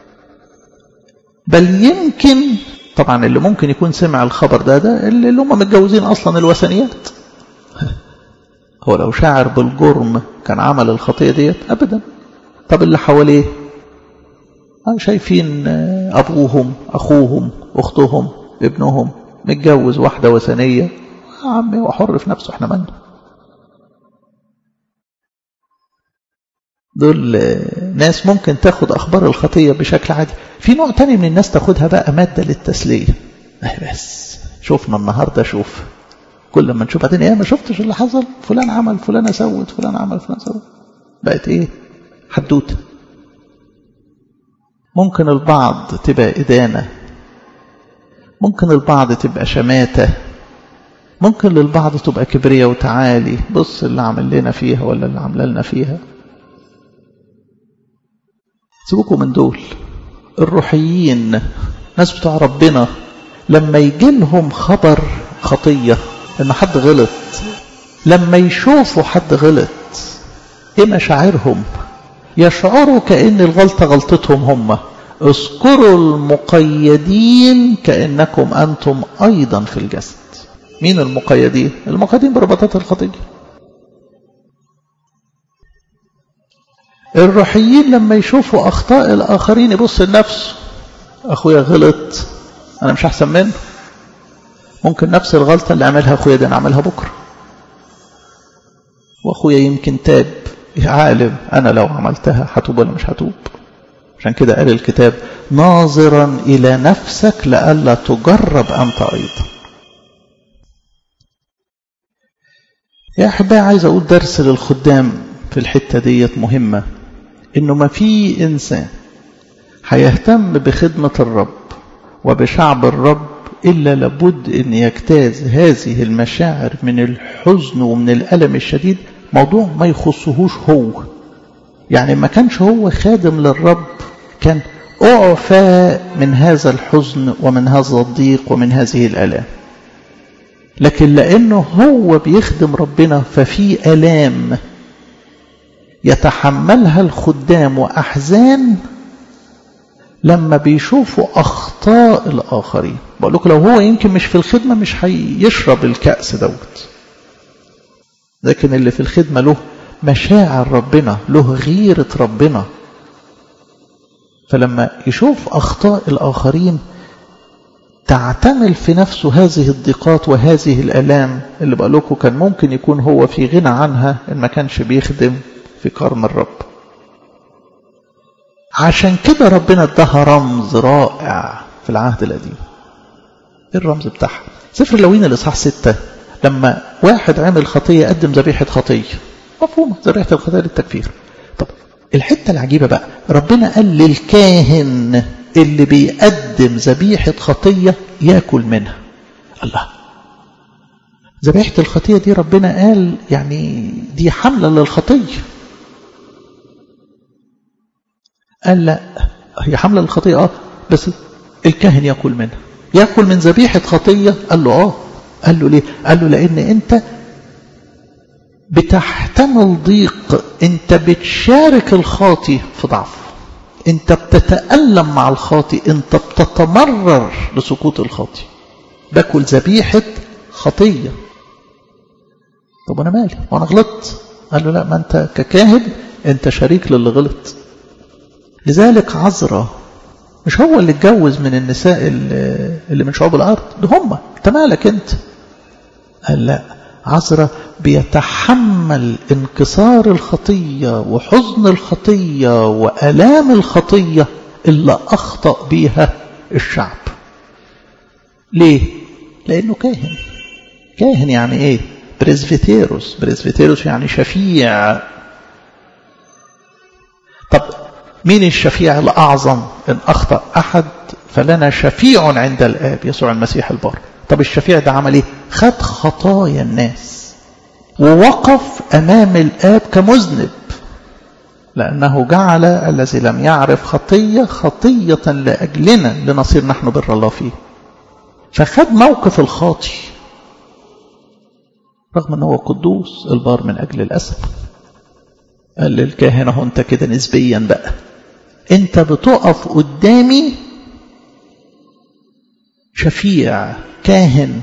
بل يمكن طبعا اللي ممكن يكون سمع الخبر ده اللي هم متجوزين أصلا الوثنيات. هو لو شاعر بالجرم كان عمل الخطية ديت أبدا. طب اللي حواليه شايفين أبوهم، أخوهم، أختهم، ابنهم متجوز واحدة وثنية، عمي وحر في نفسه، احنا مالنا. دول ناس ممكن تاخد أخبار الخطية بشكل عادي. في نوع تاني من الناس تاخدها بقى مادة للتسلية، بس شوفنا النهاردة، شوف كل ما نشوف بعدين ايه، ما شفتش اللي حصل، فلان عمل، فلان سوت، فلان عمل، فلان سوت، بقت ايه، حدوته. ممكن البعض تبقى إدانة، ممكن البعض تبقى شماتة، ممكن للبعض تبقى كبرية وتعالي، بص اللي عمل لنا فيها ولا اللي عمل لنا فيها. سيبوكم من دول. الروحيين ناس بتوع ربنا لما يجي لهم خبر خطية ان حد غلط، لما يشوفوا حد غلط، ايه مشاعرهم؟ يشعروا كأن الغلطة غلطتهم هم. اذكروا المقيدين كأنكم أنتم أيضا في الجسد. مين المقيدين؟ المقيدين برباطات الخطية. الروحيين لما يشوفوا أخطاء الآخرين يبص لنفسه، أخويا غلط، أنا مش أحسن منه، ممكن نفس الغلطة اللي عملها أخويا ده أنا أعملها بكرة، وأخويا يمكن تاب، يا عالم أنا لو عملتها هتوب ولا مش هتوب. عشان كده قال الكتاب ناظرا إلى نفسك لألا تجرب أنت أيضا. يا أحبائي عايز أقول درس للخدام في الحتة ديت مهمة، إنه ما في إنسان هيهتم بخدمة الرب وبشعب الرب إلا لابد أن يجتاز هذه المشاعر من الحزن ومن الألم الشديد، موضوع ما يخصهوش هو. يعني ما كانش هو خادم للرب كان أعفى من هذا الحزن ومن هذا الضيق ومن هذه الآلام، لكن لأنه هو بيخدم ربنا ففي آلام يتحملها الخدام وأحزان لما بيشوفوا أخطاء الآخرين. بقول لكم لو هو يمكن مش في الخدمة مش هيشرب الكأس دوت، لكن اللي في الخدمة له مشاعر ربنا، له غيرة ربنا، فلما يشوف أخطاء الآخرين تعتمل في نفسه هذه الضيقات وهذه الآلام اللي بقول لكم كان ممكن يكون هو في غنى عنها إن ما كانش بيخدم في كرم الرب. عشان كده ربنا اداها رمز رائع في العهد القديم. ايه الرمز بتاعها؟ سفر اللاويين الإصحاح 6 لما واحد عمل خطية قدم ذبيحة خطية، مفهومة ذبيحة الخطية للتكفير. طب الحتة العجيبة بقى، ربنا قال للكاهن اللي بيقدم ذبيحة خطية ياكل منها. الله، ذبيحة الخطية دي ربنا قال يعني دي حملة للخطية. قال لا، هي حملة للخطية بس الكاهن ياكل منها. ياكل من ذبيحة خطية؟ قال له قال له ليه؟ قال له لأن أنت بتحتمل ضيق، أنت بتشارك الخاطي في ضعفه، أنت بتتألم مع الخاطي، أنت بتتمرر لسقوط الخاطي. باكل ذبيحة خطية. طب أنا مالي وأنا غلطت؟ قال له لا، ما أنت ككاهن أنت شريك للي غلط. لذلك عذرا مش هو اللي اتجوز من النساء اللي من شعوب الأرض، ده هم. أنت مالك أنت؟ قال لا، عذرا بيتحمل انكسار الخطية وحزن الخطية وآلام الخطية اللي أخطأ بيها الشعب. ليه؟ لأنه كاهن. كاهن يعني إيه؟ بريزفيتيروس. بريزفيتيروس يعني شفيع. طب مين الشفيع الأعظم؟ إن أخطأ أحد فلنا شفيع عند الآب، يسوع المسيح البار. طب الشفيع ده عمل إيه؟ خد خطايا الناس ووقف أمام الآب كمذنب، لأنه جعل الذي لم يعرف خطية لأجلنا لنصير نحن بر الله فيه. فخد موقف الخاطي رغم أنه قدوس البار من أجل الأسف. قال للكاهن اهو انت كده نسبيا بقى، انت بتقف قدامي شفيع كاهن،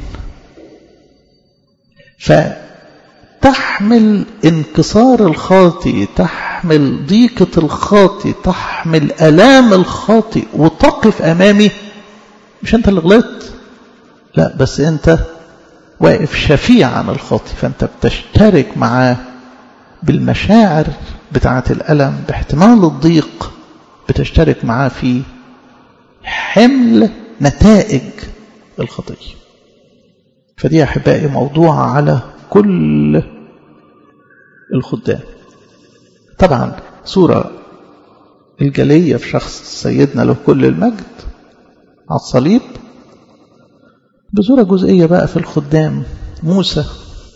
فتحمل انكسار الخاطئ، تحمل ضيقة الخاطئ، تحمل آلام الخاطئ، وتقف أمامي. مش انت اللي غلطت، لا، بس انت واقف شفيع عن الخاطئ، فانت بتشترك معاه بالمشاعر بتاعة الألم، باحتمال الضيق، بتشترك معاه في حمل نتائج الخطية. فدي يا أحبائي موضوع على كل الخدام. طبعا صورة الجلية في شخص سيدنا له كل المجد على الصليب، بصورة جزئية بقى في الخدام. موسى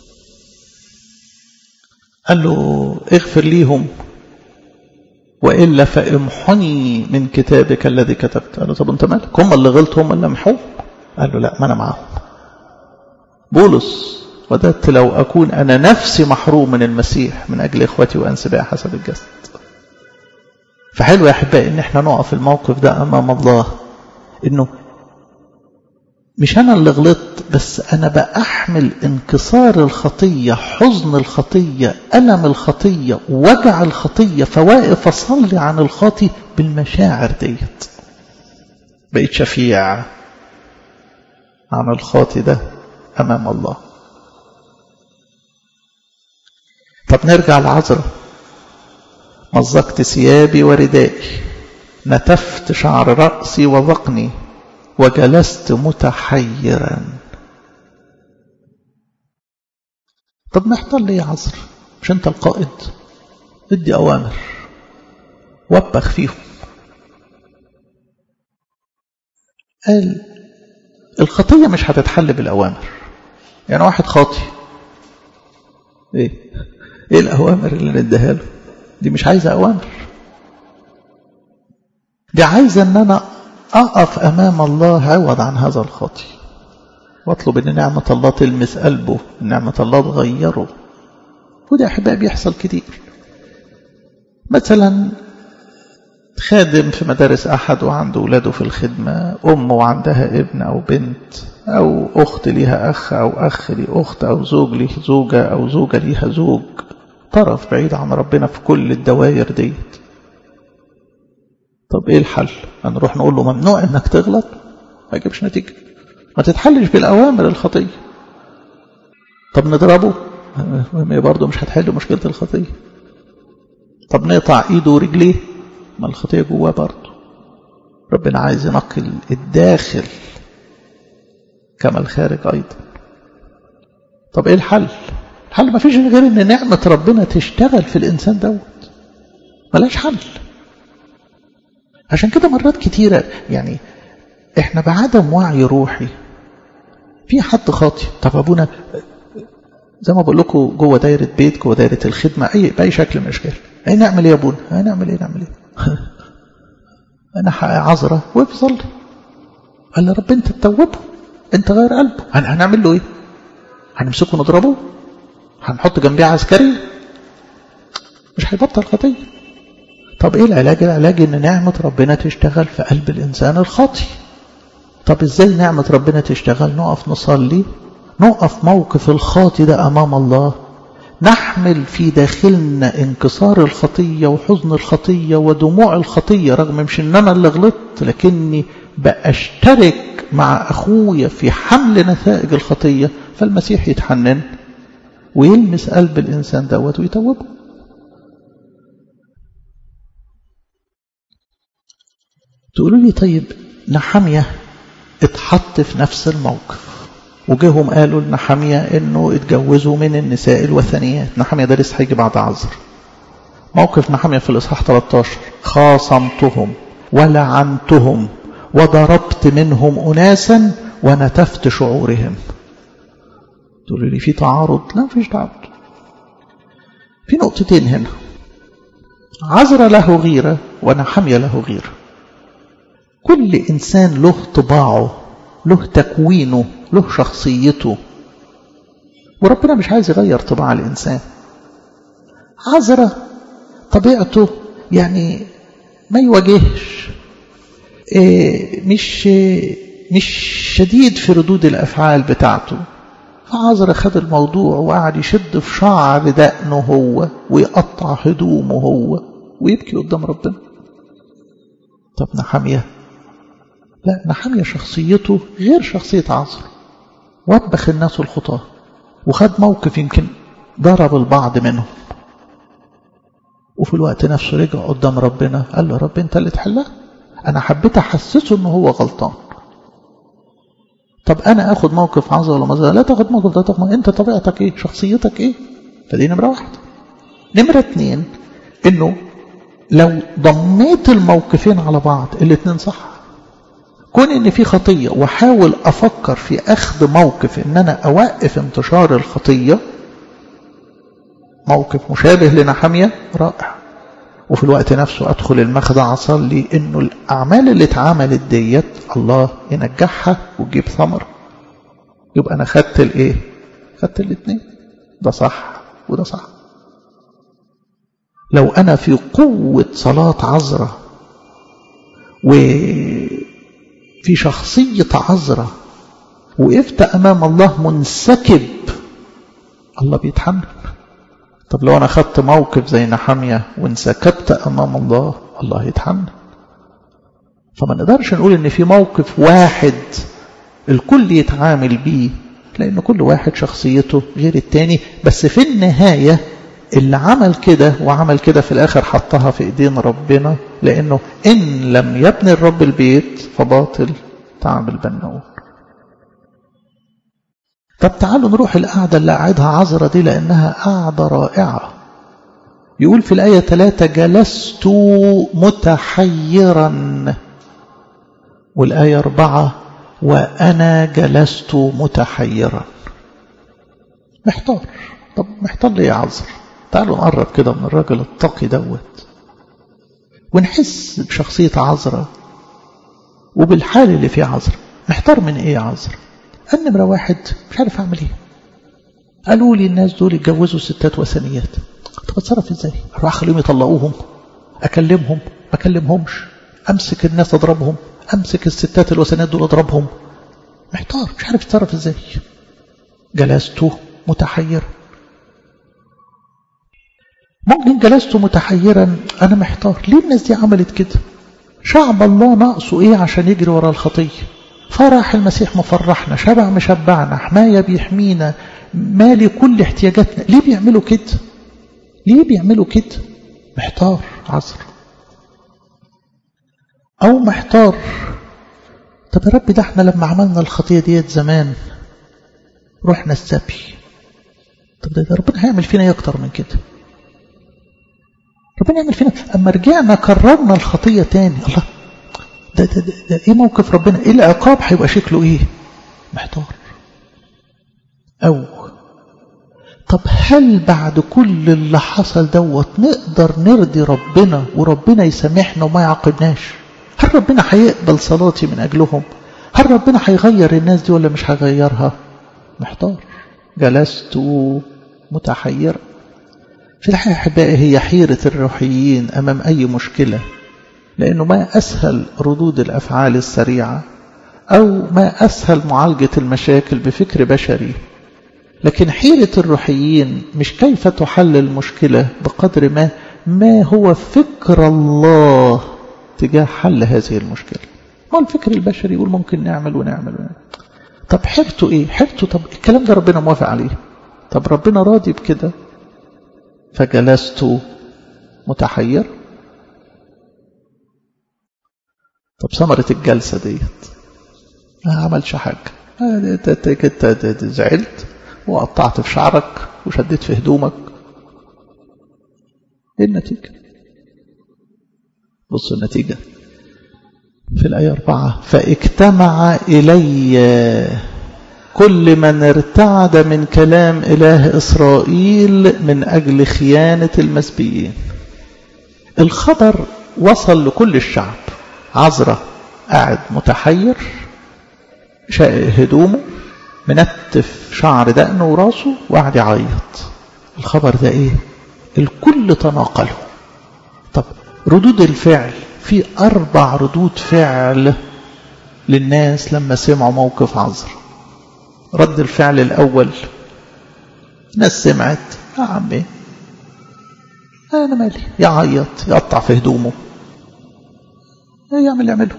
قال له اغفر ليهم وإلا فامحني من كتابك الذي كتبت. قال له طب انت مالك؟ هم اللي غلطوا، هم اللي محوه. قال له لا، ما أنا معهم. بولس وددت لو أكون أنا نفسي محروم من المسيح من أجل إخوتي وأنسباء حسب الجسد. فحلو يا أحبائي إن احنا نقف في الموقف ده أمام الله، إنه مش أنا اللي غلطت، بس أنا بأحمل انكسار الخطية، حزن الخطية، ألم الخطية، وجع الخطية، فواقف أصلي عن الخاطي بالمشاعر ديت. بقيت شفيع عن الخاطي ده أمام الله. طب نرجع لعذرا. مزقت ثيابي وردائي، نتفت شعر رأسي وذقني، وجلست متحيرا. طب محتار ليه يا عذرا؟ مش انت القائد؟ ادي أوامر وبخ فيهم. قال الخطية مش هتتحل بالأوامر. يعني واحد خاطي، ايه الأوامر اللي نديها له؟ دي مش عايزة أوامر، دي عايزة ان انا أقف أمام الله عوض عن هذا الخاطئ، واطلب ان نعمة الله تلمس قلبه، نعمة الله تغيره. وده يا أحبائي بيحصل كتير. مثلا خادم في مدارس أحد وعنده أولاده في الخدمة، أم وعندها ابن أو بنت، أو أخت ليها أخ، أو أخ ليه أخت، أو زوج ليه زوجة، أو زوجة ليها زوج، طرف بعيد عن ربنا في كل الدوائر ديت. طب إيه الحل؟ هنروح نقول له ممنوع إنك تغلط؟ ما يجيبش نتيجة. ما تتحلش بالأوامر الخطية. طب نضربه برضه مش هتحل مشكلة الخطية. طب نقطع ايده ورجليه، ما الخطية جواه برضه. ربنا عايز ينقي الداخل كما الخارج أيضا. طب ايه الحل؟ الحل ما فيش غير ان نعمة ربنا تشتغل في الإنسان دوت، ملاش حل. عشان كده مرات كتيرة يعني احنا بعدم وعي روحي في حد خاطي. طب ابونا زي ما بقول لكم جوه دايرة بيت، جوه دايرة الخدمة، بأي شكل من الاشكال، نعمل ايه يا ابونا؟ نعمل ايه انا عذرة وافصل. قال لي رب انت تتوبه، انت غير قلبه. هنعمل له ايه؟ هنمسكه نضربه؟ هنحط جنبيه عسكري؟ مش هيبطل خطية. طب ايه العلاج؟ العلاج ان نعمة ربنا تشتغل في قلب الانسان الخاطي. طب ازاي نعمة ربنا تشتغل؟ نقف نصلي، نقف موقف الخاطي ده امام الله، نحمل في داخلنا انكسار الخطية وحزن الخطية ودموع الخطية، رغم مش ان انا اللي غلطت، لكني بأشترك مع اخويا في حمل نتائج الخطية. فالمسيح يتحنن ويلمس قلب الانسان دوت ويتوبه. تقولوا لي طيب نحمية اتحط في نفس الموقف، وجيهم قالوا لنحمية انه اتجوزوا من النساء الوثنيات. نحمية ده لسه هيجي بعد عذر. موقف نحمية في الإصحاح 13: خاصمتهم ولعنتهم وضربت منهم أناسا ونتفت شعورهم. تقولوا لي في تعارض؟ لا مفيش تعارض. في نقطتين هنا: عذر له غيرة ونحمية له غيرة. كل إنسان له طباعه، له تكوينه، له شخصيته، وربنا مش عايز يغير طباع الإنسان. عذرة طبيعته يعني ما يواجهش، مش شديد في ردود الأفعال بتاعته. فعذرة خد الموضوع وقعد يشد في شعر دقنه هو ويقطع هدومه هو ويبكي قدام ربنا. طب نحمية؟ لا، نحمية شخصيته غير شخصية عذرة. وبخ الناس الخطاة وخد موقف يمكن ضرب البعض منهم، وفي الوقت نفسه رجع قدام ربنا قال له رب انت اللي تحلها، انا حبيت احسسه انه هو غلطان. طب انا اخد موقف عذرة ولا مذرة؟ لا تاخد موقف، ده تاخد. انت طبيعتك ايه؟ شخصيتك ايه؟ فدي نمرة واحدة. نمرة اتنين، انه لو ضميت الموقفين على بعض الاتنين صح. كون ان في خطية وحاول افكر في اخذ موقف ان انا اوقف انتشار الخطية، موقف مشابه لنحمية رائع. وفي الوقت نفسه ادخل المخدع اصلي انه الاعمال اللي اتعملت ديت الله ينجحها وتجيب ثمر. يبقى انا خدت الايه؟ خدت الاثنين، ده صح وده صح. لو انا في قوة صلاة عذرة وفي شخصية عذرة وقفت امام الله منسكب، الله بيتحمل. طب لو أنا خدت موقف زي نحمية وانسكبت أمام الله، الله يتحمل. فما نقدرش نقول إن في موقف واحد الكل يتعامل بيه، لأن كل واحد شخصيته غير التاني. بس في النهاية اللي عمل كده وعمل كده في الآخر حطها في إيدين ربنا، لأنه إن لم يبني الرب البيت فباطل تعب البناؤون. طب تعالوا نروح القعدة اللي قعدها عذرة دي، لأنها قعدة رائعة. يقول في الآية 3: جلست متحيرا. والآية 4: وأنا جلست متحيرا. محتار. طب محتار ليه يا عذرة؟ تعالوا نقرب كده من الراجل التقي دوت ونحس بشخصية عذرة وبالحال اللي فيه عذرة. محتار من ايه يا عذرة؟ قال نمرة واحد مش عارف اعمل ايه. قالوا لي الناس دول يتجوزوا ستات وثنيات. طب اتصرف ازاي؟ اروح اخليهم يطلقوهم؟ اكلمهم؟ ما اكلمهمش؟ امسك الناس اضربهم؟ امسك الستات الوثنيات دول اضربهم؟ محتار مش عارف اتصرف ازاي. جلست متحيرا. ممكن جلست متحيرا، انا محتار ليه الناس دي عملت كده؟ شعب الله ناقصه ايه عشان يجري ورا الخطيه؟ فرح المسيح مفرحنا، شبع مشبعنا، حماية بيحمينا، مالي كل احتياجاتنا. ليه بيعملوا كده؟ ليه بيعملوا كده؟ محتار عذرا، أو محتار طب يا رب ده احنا لما عملنا الخطية ديت زمان رحنا السبي، طب ده ربنا هيعمل فينا ايه اكتر من كده؟ ربنا يعمل فينا اما رجعنا كررنا الخطية تاني، الله ده ايه موقف ربنا؟ ايه العقاب هيبقى شكله ايه؟ محتار. او طب هل بعد كل اللي حصل دوت نقدر نرضي ربنا وربنا يسامحنا وما يعاقبناش؟ هل ربنا هيقبل صلاتي من اجلهم؟ هل ربنا هيغير الناس دي ولا مش هيغيرها؟ محتار. جلست متحيرا. في الحقيقة أحبائي هي حيرة الروحيين أمام أي مشكلة، لأنه ما أسهل ردود الأفعال السريعة أو ما أسهل معالجة المشاكل بفكر بشري، لكن حيرة الروحيين مش كيف تحل المشكلة بقدر ما هو فكر الله تجاه حل هذه المشكلة. ما الفكر البشري يقول ممكن نعمل ونعمل. طب حيرته إيه؟ حيرته طب الكلام ده ربنا موافق عليه، طب ربنا راضي بكده؟ فجلست متحير. طب ثمرة الجلسة ديت ما عملش حاجة، انت زعلت وقطعت في شعرك وشديت في هدومك، ايه النتيجة؟ بصوا النتيجة في الآية 4: فاجتمع إلي كل من ارتعد من كلام إله إسرائيل من أجل خيانة المسبيين. الخبر وصل لكل الشعب. عذرا قاعد متحير، شائع هدومه، منتف شعر دقنه وراسه وقاعد يعيط. الخبر ده ايه؟ الكل تناقله. طب ردود الفعل، في 4 ردود فعل للناس لما سمعوا موقف عذرا. رد الفعل الأول، ناس سمعت يا عمي أنا مالي، يعيط يقطع في هدومه، يعمل يعمله.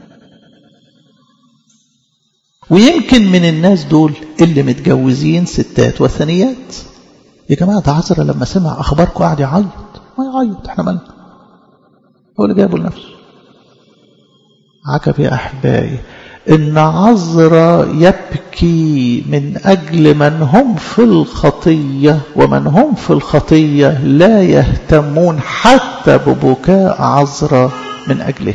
ويمكن من الناس دول اللي متجوزين ستات وثنيات. يا جماعة ده عذرا لما سمع أخباركم قاعد يعيط، ما يعيط احنا مالنا، هو اللي جايبه لنفسه. عجب يا أحبائي إن عذرا يبكي من أجل من هم في الخطية، ومن هم في الخطية لا يهتمون حتى ببكاء عذرا من أجله.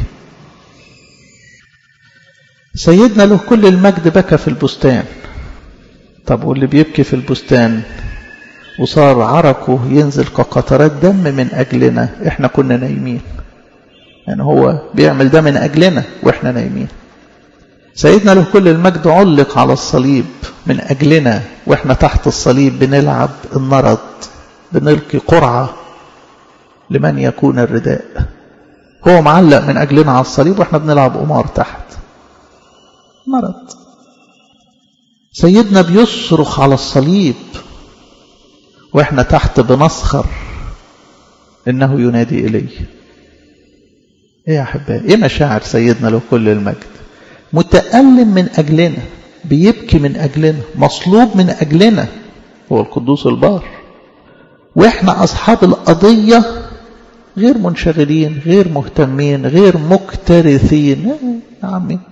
سيدنا له كل المجد بكى في البستان. طب واللي بيبكي في البستان وصار عرقه ينزل كقطرات دم من أجلنا، إحنا كنا نايمين، يعني هو بيعمل ده من أجلنا وإحنا نايمين. سيدنا له كل المجد علق على الصليب من أجلنا وإحنا تحت الصليب بنلعب النرد، بنلقي قرعة لمن يكون الرداء. هو معلق من أجلنا على الصليب وإحنا بنلعب قمار تحت نرد. سيدنا بيصرخ على الصليب وإحنا تحت بنسخر إنه ينادي إلي. إيه يا أحبائي؟ إيه مشاعر سيدنا له كل المجد؟ متألم من أجلنا، بيبكي من أجلنا، مصلوب من أجلنا، هو القدوس البار، وإحنا أصحاب القضية غير منشغلين، غير مهتمين، غير مكترثين. يا عمي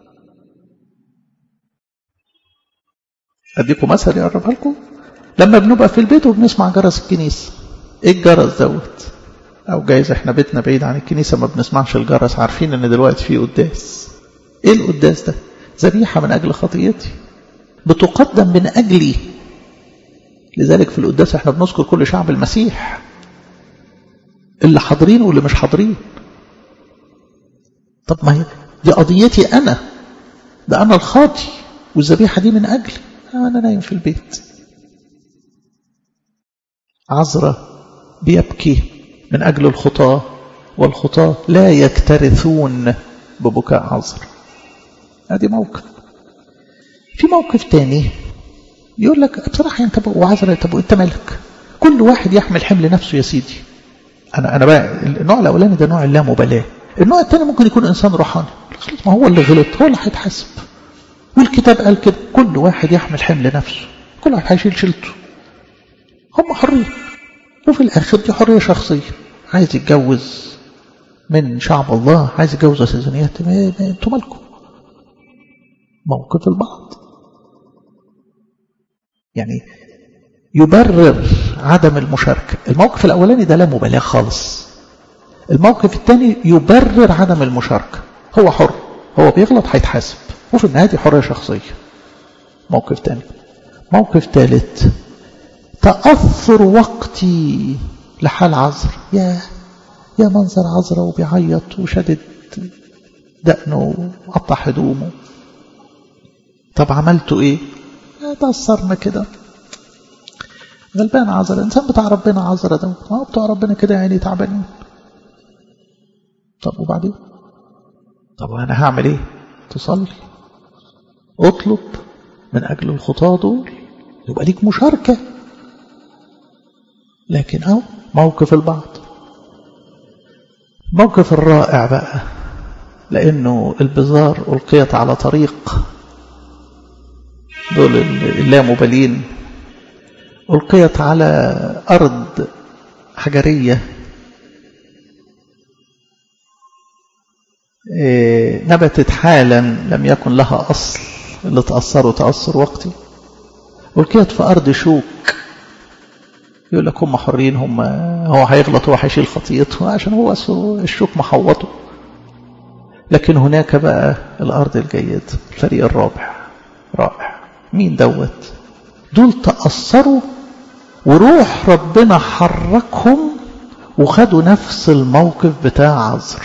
أديكم مثل يقربها لكم. لما بنبقى في البيت وبنسمع جرس الكنيسة، إيه الجرس دوت؟ أو جايز إحنا بيتنا بعيد عن الكنيسة ما بنسمعش الجرس، عارفين إن دلوقتي في قداس. إيه القداس ده؟ ذبيحة من أجل خطيتي، بتقدم من أجلي. لذلك في القداس إحنا بنذكر كل شعب المسيح، اللي حاضرين واللي مش حاضرين. طب ما هي دي قضيتي أنا، ده أنا الخاطي، والذبيحة دي من أجلي، أنا نايم في البيت. عذرا بيبكي من أجل الخطاة، والخطاة لا يكترثون ببكاء عذرا. هذه موقف. في موقف تاني يقول لك بصراحة انت وعذرا، طب انت مالك؟ كل واحد يحمل حمل نفسه يا سيدي. انا بقى النوع الاولاني ده نوع اللامبالاة. النوع الثاني ممكن يكون انسان روحاني، ما هو اللي غلط هو اللي هيتحاسب، والكتاب قال كده كل واحد يحمل حمل نفسه، كل واحد هيشيل شيلته، هم حرين. وفي الآخر دي حرية شخصية، عايز يتجوز من شعب الله، عايز يتجوز سيزونيات، انتوا مالكم؟ موقف البعض يعني يبرر عدم المشاركة. الموقف الأولاني ده لا مبالغة خالص. الموقف الثاني يبرر عدم المشاركة، هو حر، هو بيغلط هيتحاسب، وفي النهاية دي حرية شخصية. موقف ثاني. موقف ثالث، تأثر وقتي لحال عذر. يا منظر عذرة وبيعيط وشدد دقنه وقطع هدومه. طب عملتوا ايه؟ تأثرنا كده، غلبان عذرة، الإنسان بتاع ربنا عذرة ده، ما بتوع ربنا كده يعني تعبانين. طب وبعدين؟ طب أنا هعمل ايه؟ تصلي، اطلب من أجل الخطاة دول، يبقى ليك مشاركة. لكن موقف البعض. موقف الرائع بقى، لأنه البزار ألقيت على طريق، دول اللامبالين، ألقيت على أرض حجرية نبتت حالا لم يكن لها أصل، اللي تأثروا تأثر وقتي. ألقيت في أرض شوك، يقول لك هم حرين، هو هيغلط، هو هيشيل خطيته عشان هو الشوك محوطه. لكن هناك بقى الأرض الجيد، الفريق الرابع رائع. مين دوت؟ دول تأثروا وروح ربنا حركهم وخدوا نفس الموقف بتاع عذر.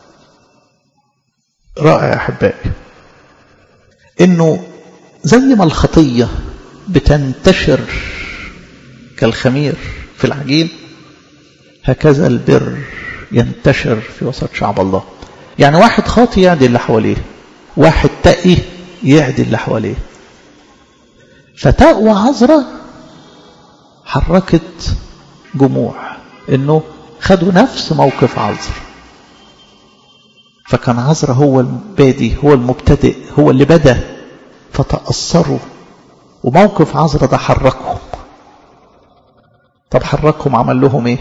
رائع يا أحبائي، إنه زي ما الخطية بتنتشر كالخمير في العجين، هكذا البر ينتشر في وسط شعب الله. يعني واحد خاطي يعدي اللي حواليه، واحد تقي يعدي اللي حواليه. فتقوى عذرة حركت جموع إنه خدوا نفس موقف عذر. فكان عذرة هو البادي، هو المبتدئ، هو اللي بدأ، فتأثروا، وموقف عذرة ده حركهم. طب حركهم عمل لهم ايه؟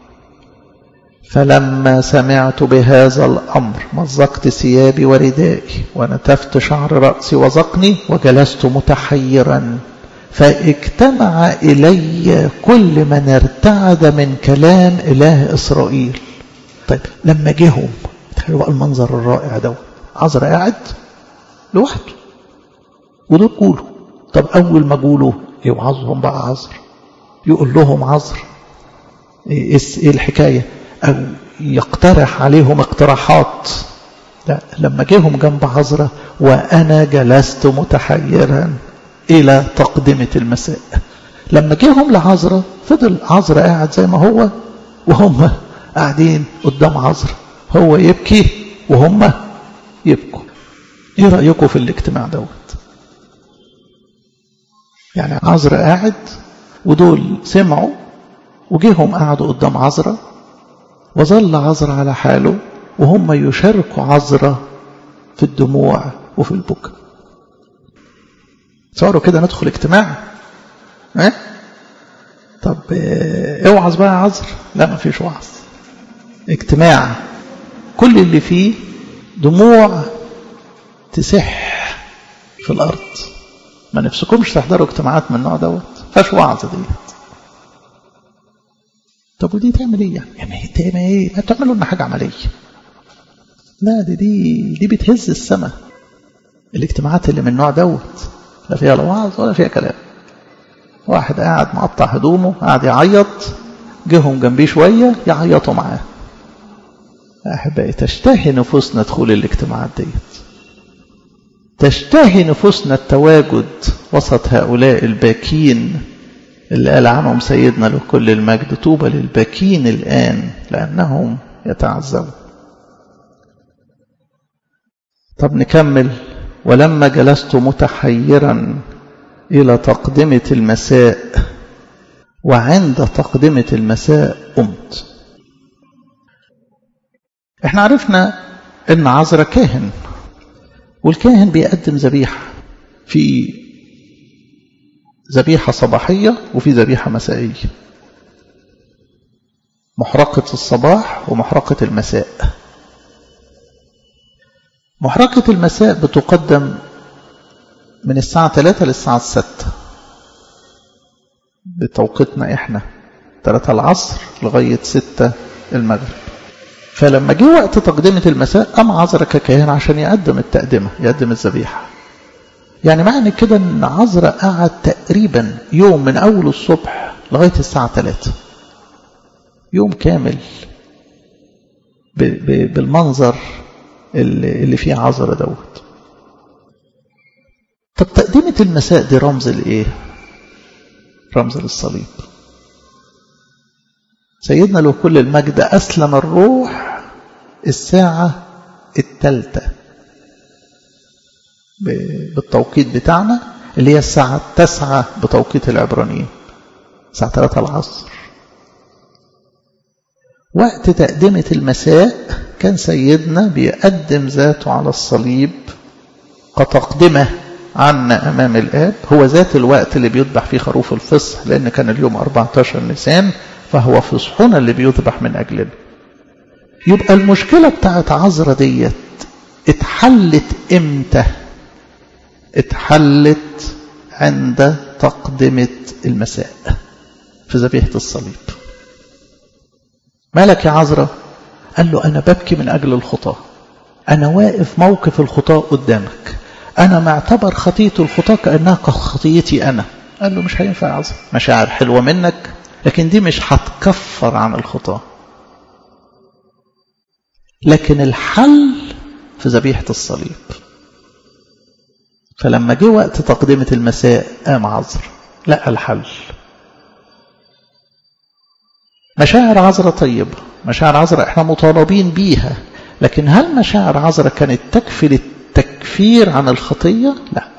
فلما سمعت بهذا الأمر مزقت ثيابي وردائي ونتفت شعر رأسي وزقني وجلست متحيرا، فاجتمع إلي كل من ارتعد من كلام إله إسرائيل. طيب لما جيهم، تخيلوا بقى المنظر الرائع ده، عذرة قاعد لوحده ودول قولوا. طب أول ما قولوا يوعظهم بقى عذر، يقول لهم عذر ايه الحكاية، أو يقترح عليهم اقتراحات. لا، لما جيهم جنب عذرة وأنا جلست متحيرا إلى تقدمة المساء. لما جيهم لعذرة فضل عذرة قاعد زي ما هو، وهم قاعدين قدام عذرة، هو يبكي وهم يبكوا. ايه رأيكم في الاجتماع دوت؟ يعني عذرة قاعد ودول سمعوا وجيهم قعدوا قدام عذرة، وظل عذرة على حاله وهم يشاركوا عذرة في الدموع وفي البكاء. تصوروا كده ندخل اجتماع، طب اوعظ بقى يا عذر؟ لا، ما فيش وعظ. اجتماع كل اللي فيه دموع تسح في الأرض. ما نفسكمش تحضروا اجتماعات من النوع دوت؟ فاش وعظ ديت. طب ودي تعمل ايه يعني تعمل ايه؟ ما تعملوا لنا حاجه عمليه. لا، دي بتهز السماء. الاجتماعات اللي من النوع دوت لا فيها لا وعظ ولا فيها كلام. واحد قاعد مقطع هدومه قاعد يعيط، جيهم جنبيه شويه يعيطوا معاه. احبائي، تشتهي نفوسنا دخول الاجتماعات ديت، تشتهي نفوسنا التواجد وسط هؤلاء الباكين اللي قال عنهم سيدنا لكل المجد: طوبى للباكين الآن لأنهم يتعذبون. طب نكمل. ولما جلست متحيرا إلى تقدمة المساء، وعند تقدمة المساء قمت. احنا عرفنا ان عذرة كاهن، والكاهن بيقدم ذبيحة. في ذبيحة صباحية وفي ذبيحة مسائية، محرقة الصباح ومحرقة المساء. محرقة المساء بتقدم من الساعة 3 للساعة 6 بتوقيتنا احنا، 3 العصر لغاية 6 المغرب. فلما جه وقت تقدمة المساء قام عذرا ككاهن عشان يقدم التقدمة، يقدم الذبيحة. يعني معنى كده ان عذرا قعد تقريبا يوم من اول الصبح لغاية الساعة 3، يوم كامل بالمنظر اللي فيه عذرا دوت. طب تقدمة المساء دي رمز لإيه؟ رمز للصليب. سيدنا له كل المجد أسلم الروح الساعة 3 بالتوقيت بتاعنا، اللي هي الساعة 9 بتوقيت العبرانيين، الساعة 3 العصر. وقت تقدمة المساء كان سيدنا بيقدم ذاته على الصليب كتقدمة عنا أمام الآب. هو ذات الوقت اللي بيذبح فيه خروف الفصح، لأن كان اليوم 14 نيسان، فهو فصحنا اللي بيذبح من أجلنا. يبقى المشكلة بتاعت عذرا ديت اتحلت امتى؟ اتحلت عند تقدمة المساء في ذبيحة الصليب. مالك يا عذرا؟ قال له أنا ببكي من أجل الخطاة، أنا واقف موقف الخطاة قدامك، أنا معتبر خطية الخطاة كأنها خطيتي أنا. قال له مش هينفع يا عذرا، مشاعر حلوة منك لكن دي مش هتكفر عن الخطاة، لكن الحل في ذبيحة الصليب. فلما جه وقت تقدمة المساء قام عذرا لقى الحل. مشاعر عذرا طيبة، مشاعر عذرا احنا مطالبين بيها، لكن هل مشاعر عذرا كانت تكفي للتكفير عن الخطية؟ لا.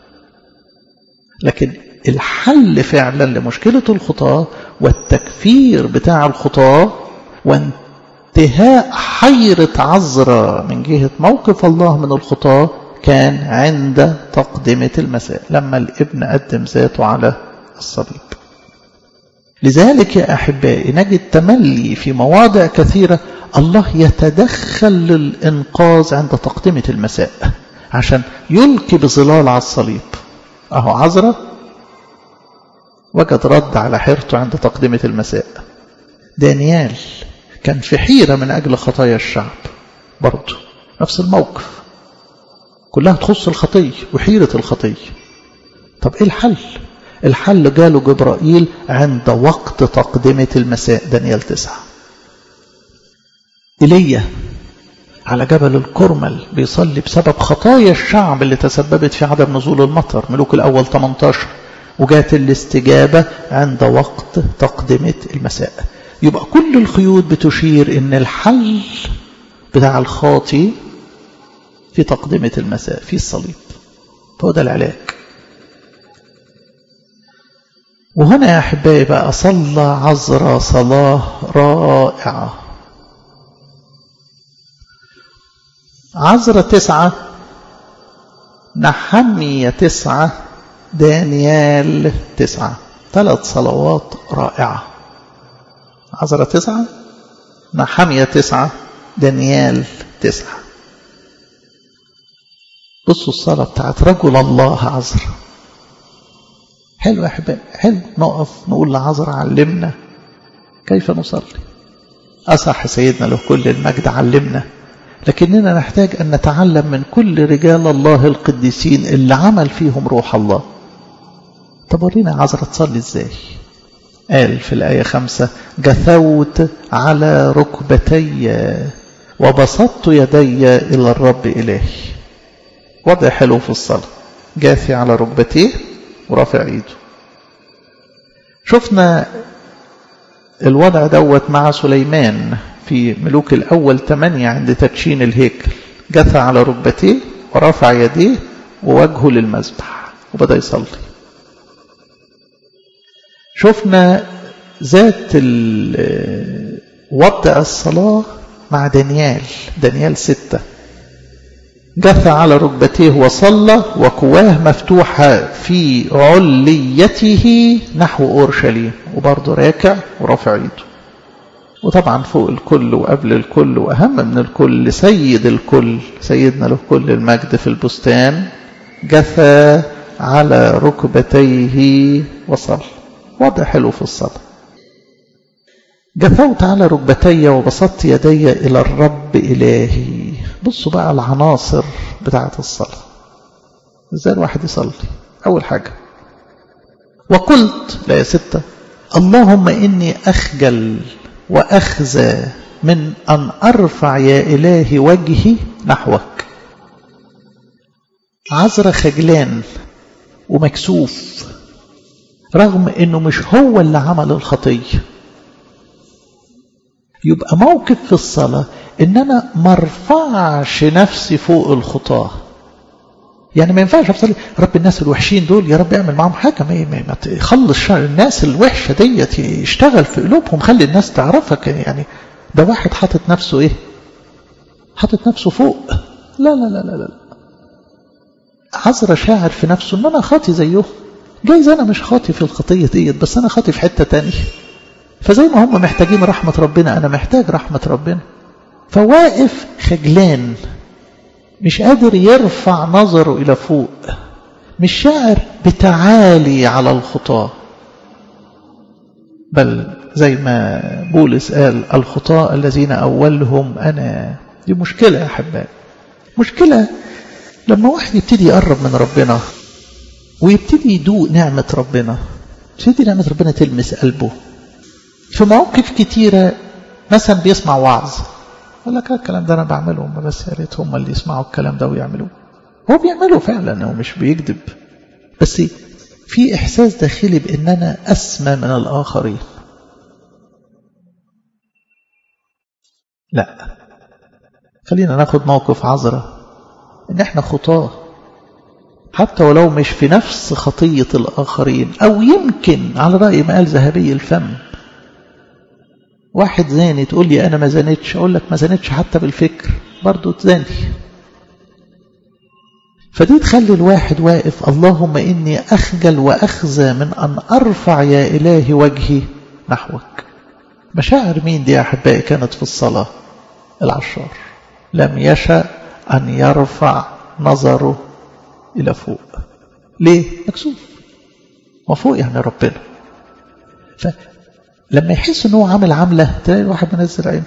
لكن الحل فعلا لمشكلة الخطاة والتكفير بتاع الخطاة وانتهاء حيرة عذرا من جهة موقف الله من الخطاة كان عند تقدمة المساء، لما الابن قدم ذاته على الصليب. لذلك يا أحبائي نجد تملي في مواضع كثيرة الله يتدخل للإنقاذ عند تقدمة المساء عشان يلقي بظلال على الصليب. أهو عذرا وجد رد على حيرته عند تقدمة المساء. دانيال كان في حيرة من أجل خطايا الشعب، برضه نفس الموقف، كلها تخص الخطية وحيرة الخطية. طب إيه الحل؟ الحل جاله جبرائيل عند وقت تقدمة المساء، دانيال 9. إيليا على جبل الكرمل بيصلي بسبب خطايا الشعب اللي تسببت في عدم نزول المطر، ملوك الأول 18، وجات الاستجابة عند وقت تقدمة المساء. يبقى كل الخيوط بتشير إن الحل بتاع الخاطي في تقدمة المساء في الصليب، فهو ده العلاج. وهنا يا أحبائي بقى صلى عذرا صلاة رائعة. عذرا 9، نحمية 9، دانيال 9، 3 صلوات رائعة. عذرا 9، نحمية 9، دانيال 9. بصوا الصلاة بتاعت رجل الله عذرا. حلو يا أحبائي، حلو نقف نقول لعذرا علمنا كيف نصلي. أصح سيدنا له كل المجد علمنا، لكننا نحتاج أن نتعلم من كل رجال الله القديسين اللي عمل فيهم روح الله. طب ورينا عذرا تصلي ازاي. قال في الآية 5: جثوت على ركبتي وبسطت يدي إلى الرب إلهي. وضع حلو في الصلاة، جاثي على ركبتيه ورافع ايده. شفنا الوضع دوت مع سليمان في ملوك الأول 8 عند تدشين الهيكل، جثى على ركبتيه ورافع يديه ووجهه للمذبح وبدأ يصلي. شفنا ذات وضع الصلاة مع دانيال 6. جثى على ركبتيه وصلى وكواه مفتوحة في عليته نحو أورشليم، وبرضه راكع ورافع ايده. وطبعا فوق الكل وقبل الكل وأهم من الكل سيد الكل سيدنا له كل المجد في البستان جثى على ركبتيه وصلى. وضع حلو في الصلاة. جثوت على ركبتي وبسطت يدي إلى الرب إلهي. بصوا بقى العناصر بتاعة الصلاة ازاي الواحد يصلي. أول حاجة وقلت لا 6 اللهم إني أخجل وأخزى من أن أرفع يا إلهي وجهي نحوك. عذرا خجلان ومكسوف رغم إنه مش هو اللي عمل الخطية. يبقى موقف في الصلاة إن أنا مرفعش نفسي فوق الخطاة. يعني ما ينفعش أصلي رب الناس الوحشين دول يا رب اعمل معهم حاجة، ما تخلص الناس الوحشة ديت يشتغل في قلوبهم، خلي الناس تعرفك. يعني ده واحد حاطط نفسه إيه؟ حاطط نفسه فوق. لا لا لا لا لا. عذرا شاعر في نفسه إن أنا خاطي زيه. جايز أنا مش خاطي في الخطية ديت بس أنا خاطي في حتة تانية. فزي ما هم محتاجين رحمة ربنا أنا محتاج رحمة ربنا. فواقف خجلان مش قادر يرفع نظره إلى فوق، مش شاعر بتعالي على الخطاة، بل زي ما بولس قال الخطاة الذين أولهم أنا. دي مشكلة يا أحبائي. مشكلة لما واحد يبتدي يقرب من ربنا ويبتدي يدوق نعمة ربنا، تبتدي نعمة ربنا تلمس قلبه. في مواقف كتيرة مثلا بيسمع وعظ يقول لك الكلام ده أنا بعمله، بس يا ريت هم اللي يسمعوا الكلام ده ويعملوه. هو بيعمله فعلا، هو مش بيكذب، بس في إحساس داخلي بأن أنا أسمى من الآخرين. لا، خلينا ناخد موقف عذرا إن احنا خطاه حتى ولو مش في نفس خطية الآخرين، أو يمكن على رأي ما قال ذهبي الفم واحد زاني تقول لي أنا ما زانتش، أقول لك ما زانتش حتى بالفكر برضو تزاني. فدي تخلي الواحد واقف اللهم إني أخجل وأخزى من أن أرفع يا إلهي وجهي نحوك. مشاعر مين دي يا أحبائي كانت في الصلاة؟ العشار لم يشأ أن يرفع نظره إلى فوق. ليه؟ مكسوف. وفوق يعني ربنا. فلما يحس أنه عامل عملة تلاقي الواحد منزل عينه.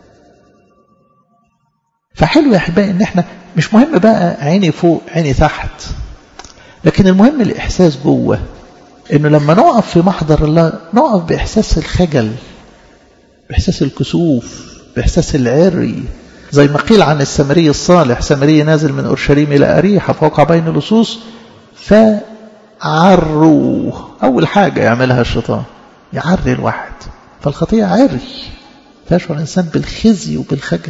فحلو يا أحبائي أن احنا مش مهم بقى عيني فوق عيني تحت، لكن المهم الإحساس جوه، أنه لما نقف في محضر الله نقف بإحساس الخجل، بإحساس الكسوف، بإحساس العري. زي ما قيل عن السامري الصالح، سامري نازل من أورشليم إلى أريحة فوقع بين اللصوص فعروا. أول حاجة يعملها الشيطان يعري الواحد. فالخطيئة عري فيشعر الإنسان بالخزي وبالخجل.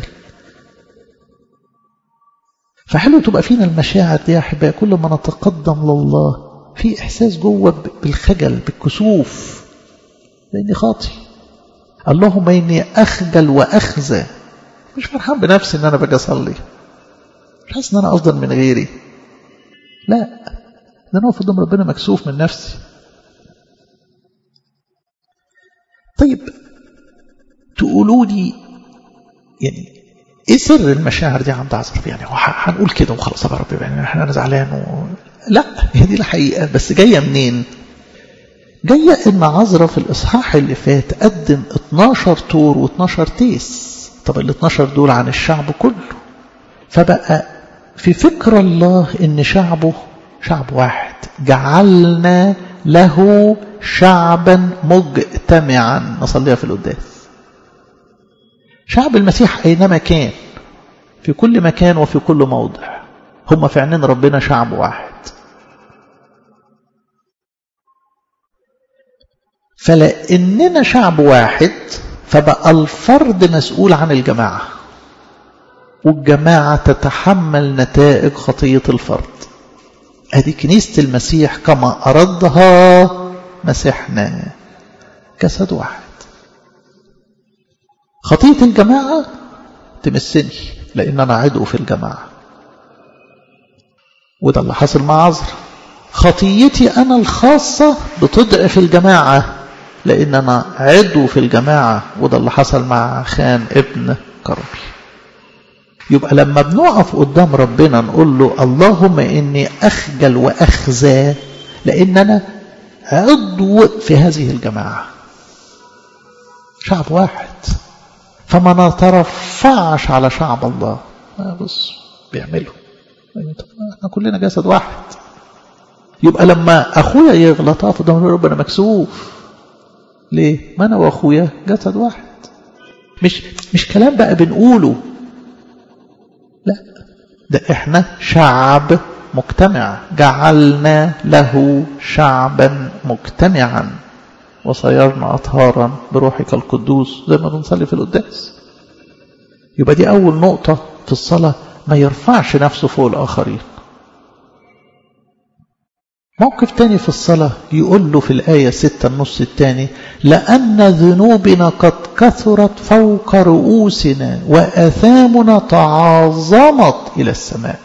فحلو تبقى فينا المشاعر دي يا أحبائي. كل ما نتقدم لله في إحساس جوه بالخجل بالكسوف لأني خاطي. اللهم إني أخجل وأخزى، مش فرحان بنفسي إن أنا باجي أصلي، مش حاسس إن أنا أفضل من غيري، لا، ده أنا قدام ربنا مكسوف من نفسي. طيب تقولوا لي يعني إيه سر المشاعر دي عند عذرا؟ يعني هنقول كده وخلاص يا رب يعني أنا زعلان لا، هي دي الحقيقة. بس جاية منين؟ جاية إن عذرا في الإصحاح اللي فات قدم 12 طور و12 تيس. طب ال 12 دول عن الشعب كله، فبقى في فكر الله إن شعبه شعب واحد. جعلنا له شعبا مجتمعا، نصليها في القداس. شعب المسيح أينما كان، في كل مكان وفي كل موضع، هم في عينين ربنا شعب واحد. فلأننا شعب واحد فبقى الفرد مسؤول عن الجماعة، والجماعة تتحمل نتائج خطية الفرد. هذه كنيسة المسيح كما أردها مسيحنا، جسد واحد. خطية الجماعة تمسني لأن أنا عضو في الجماعة، وده اللي حصل مع عذرا. خطيتي أنا الخاصة بتضعف الجماعة لأن أنا عضو في الجماعة، وده اللي حصل مع خان ابن كرمي. يبقى لما بنقف قدام ربنا نقول له اللهم إني أخجل وأخزى لأن أنا عضو في هذه الجماعة، شعب واحد، فما نترفعش على شعب الله. بص بيعملوا، احنا كلنا جسد واحد. يبقى لما أخويا يغلط أقف قدام ربنا مكسوف. ليه؟ ما أنا وأخويا جسد واحد. مش كلام بقى بنقوله، لا، ده احنا شعب مجتمع، جعلنا له شعبا مجتمعا وصيرنا أطهارا بروحك القدوس، زي ما بنصلي في القداس. يبقى دي أول نقطة في الصلاة، ما يرفعش نفسه فوق الآخرين. موقف تاني في الصلاة يقول له في الآية 6 النص الثاني: لأن ذنوبنا قد كثرت فوق رؤوسنا وآثامنا تعاظمت إلى السماء.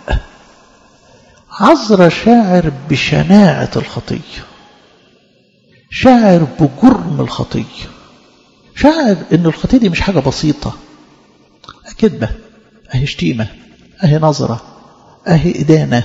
عذرا شاعر بشناعة الخطية، شاعر بجرم الخطية، شاعر إن الخطية دي مش حاجة بسيطة، كذبة، أهي شتيمة، أهي نظرة، أهي إدانة.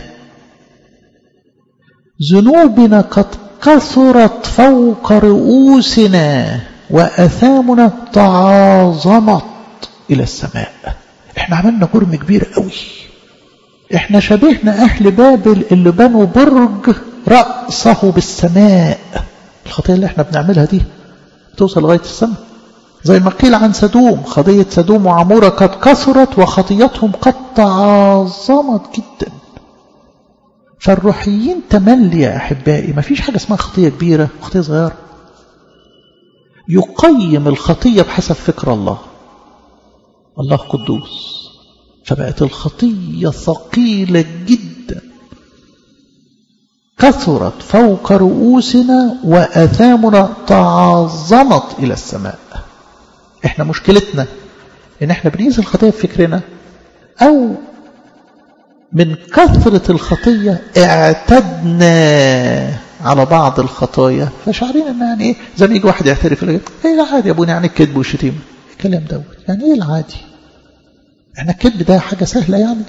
ذنوبنا قد كثرت فوق رؤوسنا وأثامنا تعاظمت إلى السماء. احنا عملنا جرم كبير قوي. احنا شبهنا أهل بابل اللي بنوا برج رأسه بالسماء. الخطية اللي احنا بنعملها دي توصل لغاية السماء، زي ما قيل عن سدوم: خطية سدوم وعمورة قد كثرت وخطيتهم قد تعاظمت جدا. فالروحيين تملي يا أحبائي، ما فيش حاجة اسمها خطية كبيرة وخطية صغيرة. يقيم الخطية بحسب فكر الله. الله قدوس، فبقت الخطية ثقيلة جدا. كثرت فوق رؤوسنا وآثامنا تعاظمت إلى السماء. احنا مشكلتنا ان احنا بنقيس الخطية بفكرنا، او من كثرة الخطية اعتدنا على بعض الخطايا، فشعرين ان يعني ايه، زي ما يجي واحد يعترف يقول ايه العادي يا ابونا، يعني الكذب والشتيمة، الكلام دوت يعني ايه العادي؟ احنا الكذب ده حاجة سهلة يعني؟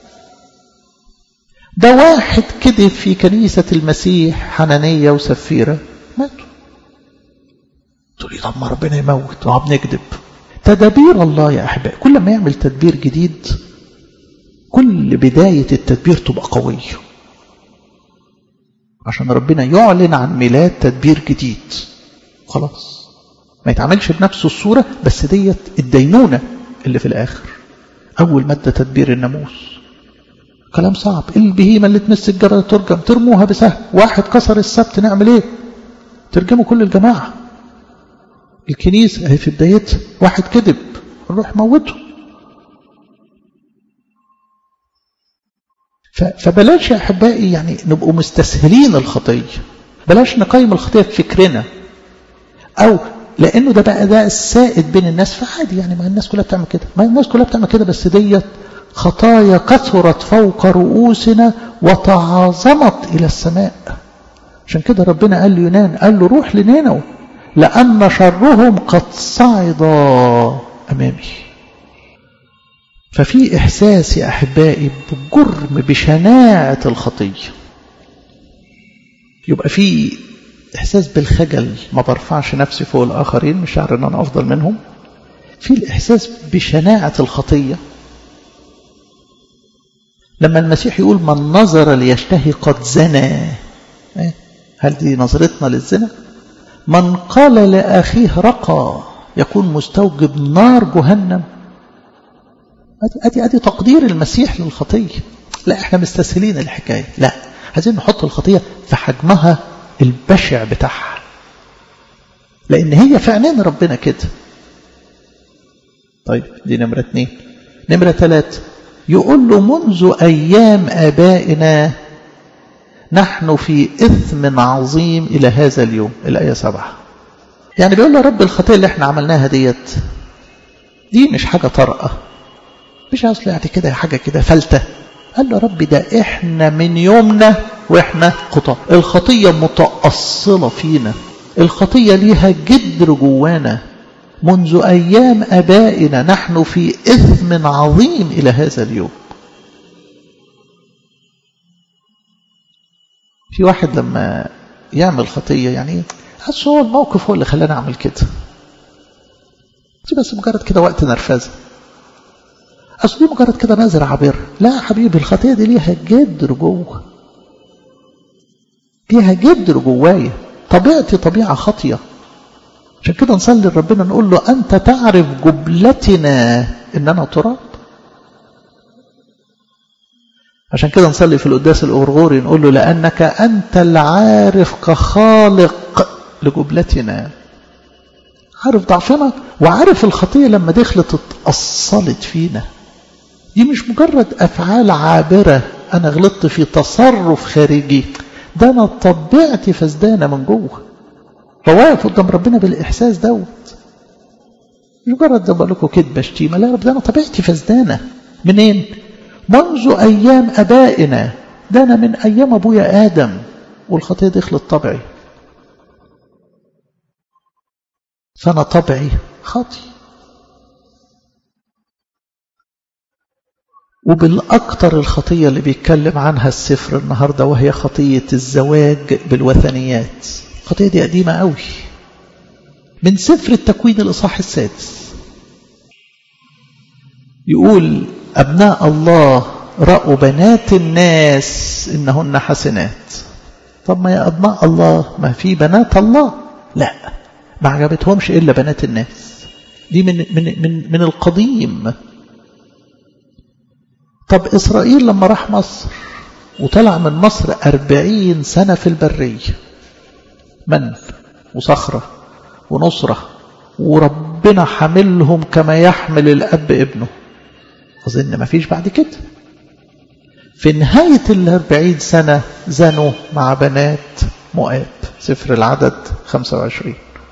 ده واحد كذب في كنيسة المسيح، حنانية وسفيرة، ماتوا. تقول لي طب ما ربنا يموت وبنكذب. تدابير الله يا أحبائي، كل ما يعمل تدبير جديد كل بداية التدبير تبقى قوية، عشان ربنا يعلن عن ميلاد تدبير جديد. خلاص ما يتعملش بنفس الصورة، بس ديت الدينونة اللي في الآخر. أول مادة تدبير الناموس، كلام صعب. البهيمة اللي تمس الجرة ترجم، ترموها بسهم. واحد كسر السبت نعمل ايه؟ ترجموا كل الجماعة. الكنيسة هي في بدايتها واحد كذب نروح موته. فبلاش يا أحبائي يعني نبقوا مستسهلين الخطية. بلاش نقيم الخطية بفكرنا، أو لأنه ده بقى ده السائد بين الناس، فعادي يعني ما الناس كلها بتعمل كده، ما الناس كلها بتعمل كده، بس ديت خطايا كثرت فوق رؤوسنا وتعاظمت إلى السماء. عشان كده ربنا قال ليونان، قال له روح لنينوى لأن شرهم قد صعد أمامي. ففي إحساس يا أحبائي بجرم بشناعة الخطية. يبقى في إحساس بالخجل، ما برفعش نفسي فوق الآخرين، مش شعر أن أنا أفضل منهم. في الإحساس بشناعة الخطية. لما المسيح يقول من نظر ليشتهي قد زنى، هل دي نظرتنا للزنا؟ من قال لأخيه رقى يكون مستوجب نار جهنم. أدي تقدير المسيح للخطية. لا احنا مستسهلين الحكاية، لا عايزين نحط الخطية في حجمها البشع بتاعها، لأن هي في عينين ربنا كده. طيب دي نمرة 2. نمرة 3 يقول له منذ أيام آبائنا نحن في إثم عظيم إلى هذا اليوم. الآية 7 يعني بيقول له رب الخطية اللي احنا عملناها دي مش حاجة طارئة، مش أصل يعني كده حاجة كده فلتة قال له رب ده احنا من يومنا واحنا خطاة، الخطية متأصلة فينا، الخطية ليها جدر جوانا منذ أيام أبائنا، نحن في إثم عظيم إلى هذا اليوم. في واحد لما يعمل خطية يعني أصل هو الموقف هو اللي خلاني أعمل كده، بس مجرد كده وقت نرفزة، أصل دي مجرد كده نازل عابر. لا حبيبي، الخطية دي ليها جدر جوه، ليها جدر جوايا، طبيعتي طبيعة خطية. عشان كده نصلي لربنا نقول له أنت تعرف جبلتنا إننا تراب. عشان كده نصلي في القداس الأغرغوري نقول له لأنك أنت العارف كخالق لجبلتنا، عارف ضعفنا وعارف الخطية لما دخلت اتأصلت فينا. دي مش مجرد أفعال عابرة أنا غلطت في تصرف خارجي، ده أنا طبيعتي فسدانة من جوه. فواقف قدام ربنا بالإحساس دوت، مش مجرد ده بقول لكم كدبة شتيمة، لا رب ده أنا طبيعتي فسدانة. منين؟ منذ أيام أبائنا، ده أنا من أيام أبويا آدم والخطية دخلت طبعي، فأنا طبعي خاطي. وبالأكثر الخطية اللي بيتكلم عنها السفر النهاردة وهي خطية الزواج بالوثنيات. الخطية دي قديمة قوي، من سفر التكوين الإصحاح 6 يقول أبناء الله رأوا بنات الناس إنهن حسنات. طب ما يا أبناء الله ما في بنات الله؟ لا، ما عجبتهمش إلا بنات الناس. دي من القديم. طب إسرائيل لما راح مصر وطلع من مصر 40 سنة في البرية، من وصخرة ونصرة، وربنا حملهم كما يحمل الأب ابنه. أظن ما فيش بعد كده. في نهاية 40 سنة زنوا مع بنات مؤاب، سفر العدد 25.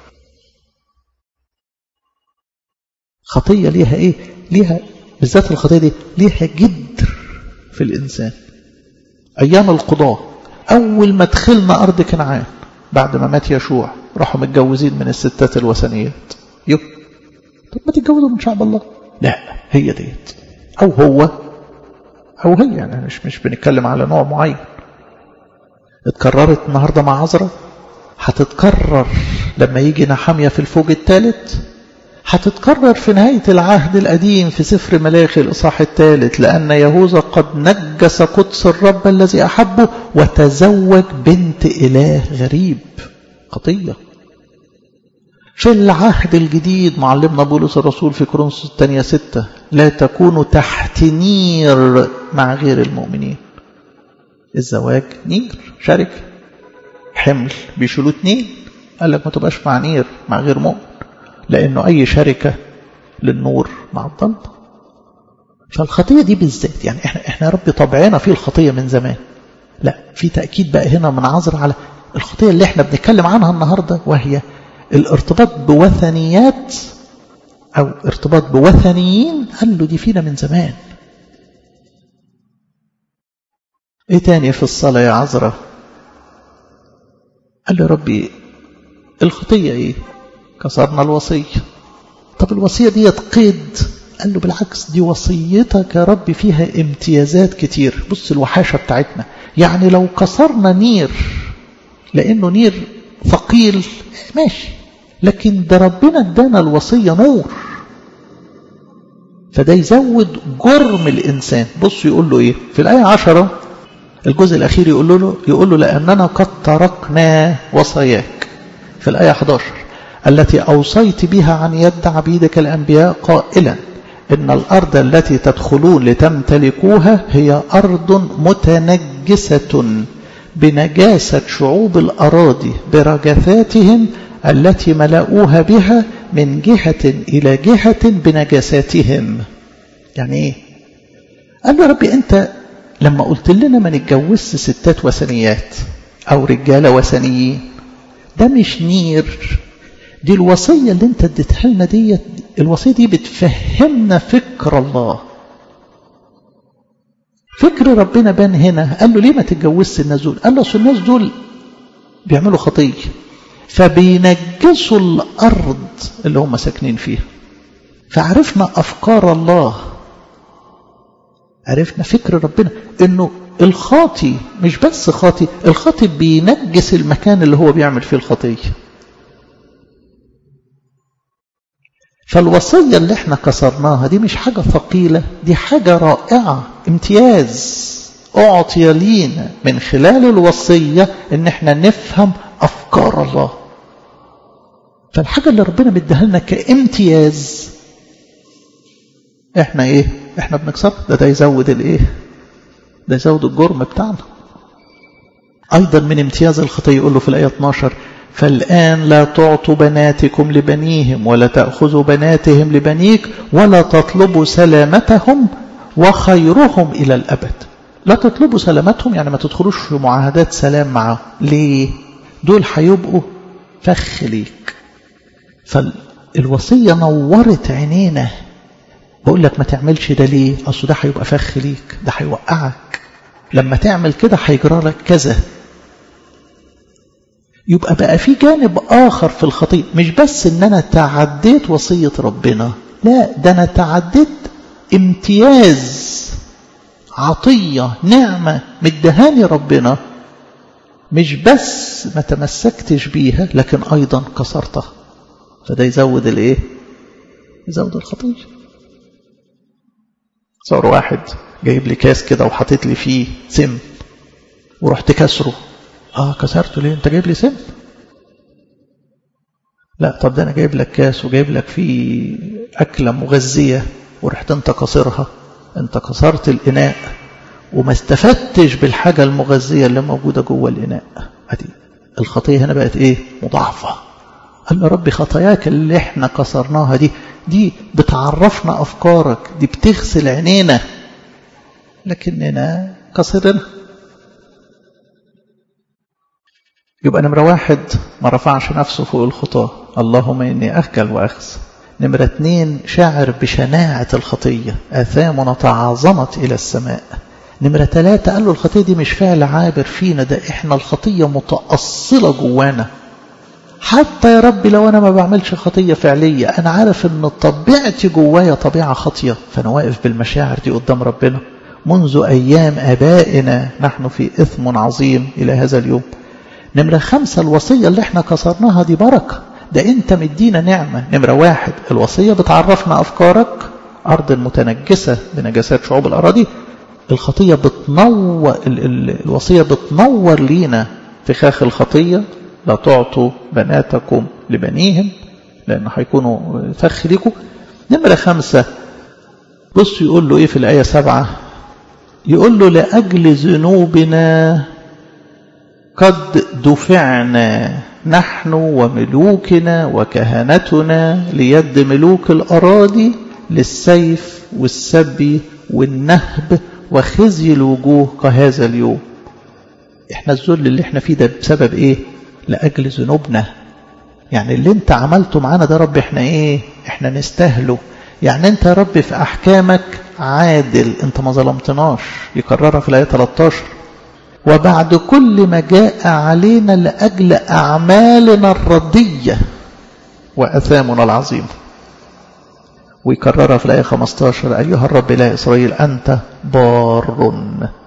خطية ليها إيه؟ ليها بالذات الخطية دي ليها جدر في الإنسان. أيام القضاء أول ما دخلنا أرض كنعان بعد ما مات يشوع راحوا متجوزين من الستات الوثنيات. طب ما تتجوزوا من شعب الله؟ لا، هي ديت أو هو أو هي، يعني مش بنتكلم على نوع معين. اتكررت النهاردة مع عذرا، هتتكرر لما يجي نحمية في الفوج الثالث، هتتكرر في نهاية العهد القديم في سفر ملاخي الإصحاح 3، لأن يهوذا قد نجس قدس الرب الذي أحبه وتزوج بنت إله غريب. خطية. في العهد الجديد معلمنا بولس الرسول في كورنثوس الثانية 6 لا تكونوا تحت نير مع غير المؤمنين. الزواج نير، شركة، حمل بيشيلوه 2. قال لك ما تبقاش مع نير مع غير مؤمن، لأنه أي شركة للنور مع الظلمة. فالخطية دي بالذات يعني احنا يا رب طبعنا في الخطية من زمان. لا، في تأكيد بقى هنا من عذر على الخطية اللي احنا بنتكلم عنها النهاردة، وهي الارتباط بوثنيات أو ارتباط بوثنيين. قال له دي فينا من زمان. ايه تاني في الصلاة يا عذرة؟ قال له ربي الخطية ايه؟ كسرنا الوصية. طب الوصية دي قيد؟ قال له بالعكس، دي وصيتك يا رب فيها امتيازات كتير. بص الوحاشة بتاعتنا، يعني لو كسرنا نير لأنه نير ثقيل ماشي، لكن ده ربنا ادانا الوصية نور، فده يزود جرم الإنسان. بص يقول له إيه في الآية 10 الجزء الأخير، يقول له لأننا قد تركنا وصاياك. في الآية 11 التي أوصيت بها عن يد عبيدك الأنبياء قائلا إن الأرض التي تدخلون لتمتلكوها هي أرض متنجسة بنجاسة شعوب الأراضي برجفاتهم التي ملأوها بها من جهة إلى جهة بنجاساتهم. يعني إيه؟ قال له ربي أنت لما قلت لنا ما نتجوزش ستات وثنيات أو رجالة وثنيين، ده مش نير، دي الوصية اللي انت اديتها لنا دي. الوصية دي بتفهمنا فكر الله، فكر ربنا بان هنا. قال له ليه ما تتجوزش الناس دول؟ قال له اصل الناس دول بيعملوا خطيه فبينجسوا الارض اللي هم ساكنين فيها. فعرفنا افكار الله، عرفنا فكر ربنا انه الخاطي مش بس خاطي، الخاطي بينجس المكان اللي هو بيعمل فيه الخطيه. فالوصية اللي احنا كسرناها دي مش حاجة ثقيلة، دي حاجة رائعة، امتياز أعطي لينا من خلال الوصية ان احنا نفهم أفكار الله. فالحاجة اللي ربنا مديها لنا كامتياز احنا ايه؟ احنا بنكسر. ده يزود الايه؟ ده يزود الجرم بتاعنا. ايضا من امتياز الخطية يقول له في الآية 12: فالآن لا تعطوا بناتكم لبنيهم ولا تأخذوا بناتهم لبنيك ولا تطلبوا سلامتهم وخيرهم إلى الأبد. لا تطلبوا سلامتهم يعني ما تدخلوش في معاهدات سلام معهم. ليه؟ دول هيبقوا فخ ليك. فالوصية نورت عينينا. بقول لك ما تعملش ده ليه؟ أصل ده هيبقى فخ ليك، ده هيوقعك، لما تعمل كده هيجرى لك كذا. يبقى بقى في جانب آخر في الخطيئة، مش بس ان انا تعديت وصية ربنا، لا ده انا تعديت امتياز، عطية، نعمة مدهاني ربنا، مش بس ما تمسكتش بيها لكن ايضا كسرتها. فده يزود الايه؟ يزود الخطيئة. صار واحد جايب لي كاس كده وحطيت لي فيه سم ورحت كسره. كسرته ليه؟ انت جايب لي سم؟ لا طب ده انا جايب لك كاس وجايب لك فيه اكله مغذيه ورحت انت كسرها. انت كسرت الاناء وما استفدتش بالحاجه المغذيه اللي موجوده جوه الاناء. ادي الخطيه هنا بقت ايه؟ مضاعفه. قال له ربي خطاياك اللي احنا كسرناها دي بتعرفنا افكارك، دي بتغسل عينينا، لكننا كسرنا. يبقى نمرة واحد ما رفعش نفسه فوق الخطاة، اللهم إني أخجل وأخزى. نمرة 2 شاعر بشناعة الخطية، آثامنا تعاظمت إلى السماء. نمرة 3 قال له الخطية دي مش فعل عابر فينا، ده إحنا الخطية متأصلة جوانا. حتى يا ربي لو أنا ما بعملش خطية فعلية، أنا عارف إن طبيعتي جوايا طبيعة خطية، فأنا واقف بالمشاعر دي قدام ربنا. منذ أيام آبائنا نحن في إثم عظيم إلى هذا اليوم. نمرة 5 الوصية اللي احنا كسرناها دي بركة، ده انت مدينا نعمة. نمرة 1 الوصية بتعرفنا أفكارك، أرض المتنجسة بنجاسات شعوب الأراضي. الخطية بتنور، الوصية بتنور لينا فخاخ الخطية. لا تعطوا بناتكم لبنيهم لأنه هيكونوا فخ ليكم. نمرة 5 بص يقول له ايه في الآية 7؟ يقول له لأجل ذنوبنا قد دفعنا نحن وملوكنا وكهنتنا ليد ملوك الأراضي للسيف والسبي والنهب وخزي الوجوه كهذا اليوم. احنا الذل اللي احنا فيه ده بسبب ايه؟ لأجل ذنوبنا. يعني اللي انت عملته معانا ده رب احنا ايه؟ احنا نستاهله. يعني انت يا رب في احكامك عادل، انت ما ظلمتناش. يكررها في الآية 13: وبعد كل ما جاء علينا لأجل أعمالنا الردية وأثامنا العظيمة. ويكررها في الآية 15: أيها الرب إله إسرائيل أنت بار.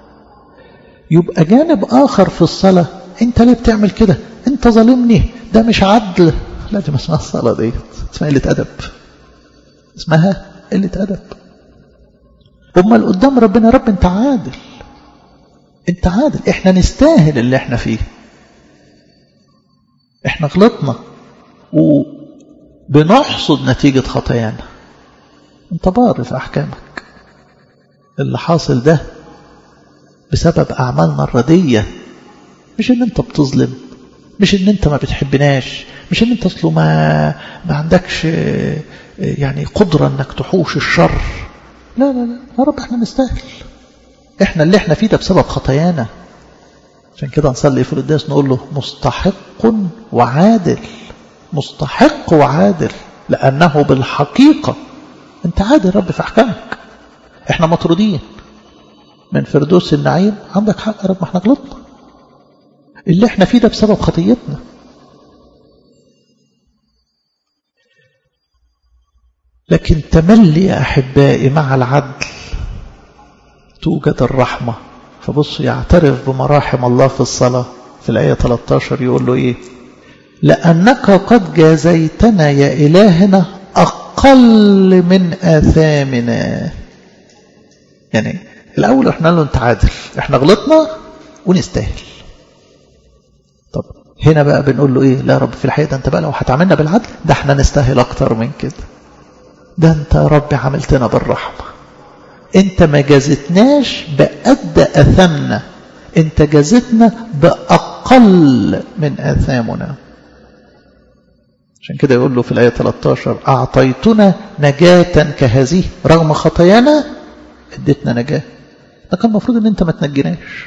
يبقى جانب آخر في الصلاة، أنت ليه بتعمل كده؟ أنت ظالمني، ده مش عدل. لا دي ما اسمها الصلاة دي، اسمها قلة أدب، اسمها قلة أدب. أمال قدام ربنا رب أنت عادل، انت عادل، احنا نستاهل اللي احنا فيه، احنا غلطنا وبنحصد نتيجة خطايانا. انت بار في احكامك. اللي حاصل ده بسبب اعمالنا الردية، مش ان انت بتظلم، مش ان انت ما بتحبناش، مش ان انت اصله ما عندكش يعني قدرة انك تحوش الشر. لا لا لا يا رب احنا نستاهل. احنا اللي احنا فيه ده بسبب خطايانا. عشان كده نصلي في القداس نقول له مستحق وعادل، مستحق وعادل، لأنه بالحقيقة انت عادل رب في احكامك. احنا مطرودين، من فردوس النعيم. عندك حق يا رب، ما احنا غلطنا، اللي احنا فيه ده بسبب خطيتنا. لكن تملي يا أحبائي مع العدل توجد الرحمة. فبصوا يعترف بمراحم الله في الصلاة في الآية 13 يقول له إيه؟ لأنك قد جازيتنا يا إلهنا أقل من آثامنا. يعني الأول احنا له انت عادل، احنا غلطنا ونستاهل. طب هنا بقى بنقول له ايه؟ لا يا رب في الحقيقة ده انت بقى لو هتعاملنا بالعدل ده احنا نستاهل اكتر من كده. ده انت يا رب عملتنا بالرحمة، انت ما جازتناش بقد اثامنا، انت جازتنا باقل من اثامنا. عشان كده يقول له في الآية 13 أعطيتنا نجاة كهذه رغم خطايانا، اديتنا نجاة. ده كان المفروض ان انت ما تنجناش.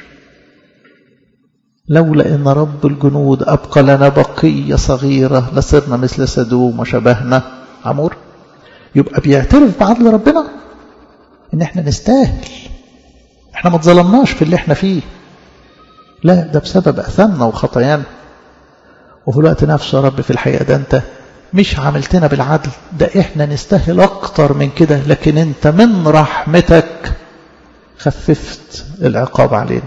لولا ان رب الجنود ابقى لنا بقية صغيرة لصرنا مثل سدوم وشبهنا عمور. يبقى بيعترف بعدل ربنا ان احنا نستاهل، احنا ما اتظلمناش في اللي احنا فيه، لا ده بسبب اثامنا وخطايانا. وفي الوقت نفسه يا رب في الحقيقة ده انت مش عملتنا بالعدل، ده احنا نستاهل اكتر من كده، لكن انت من رحمتك خففت العقاب علينا.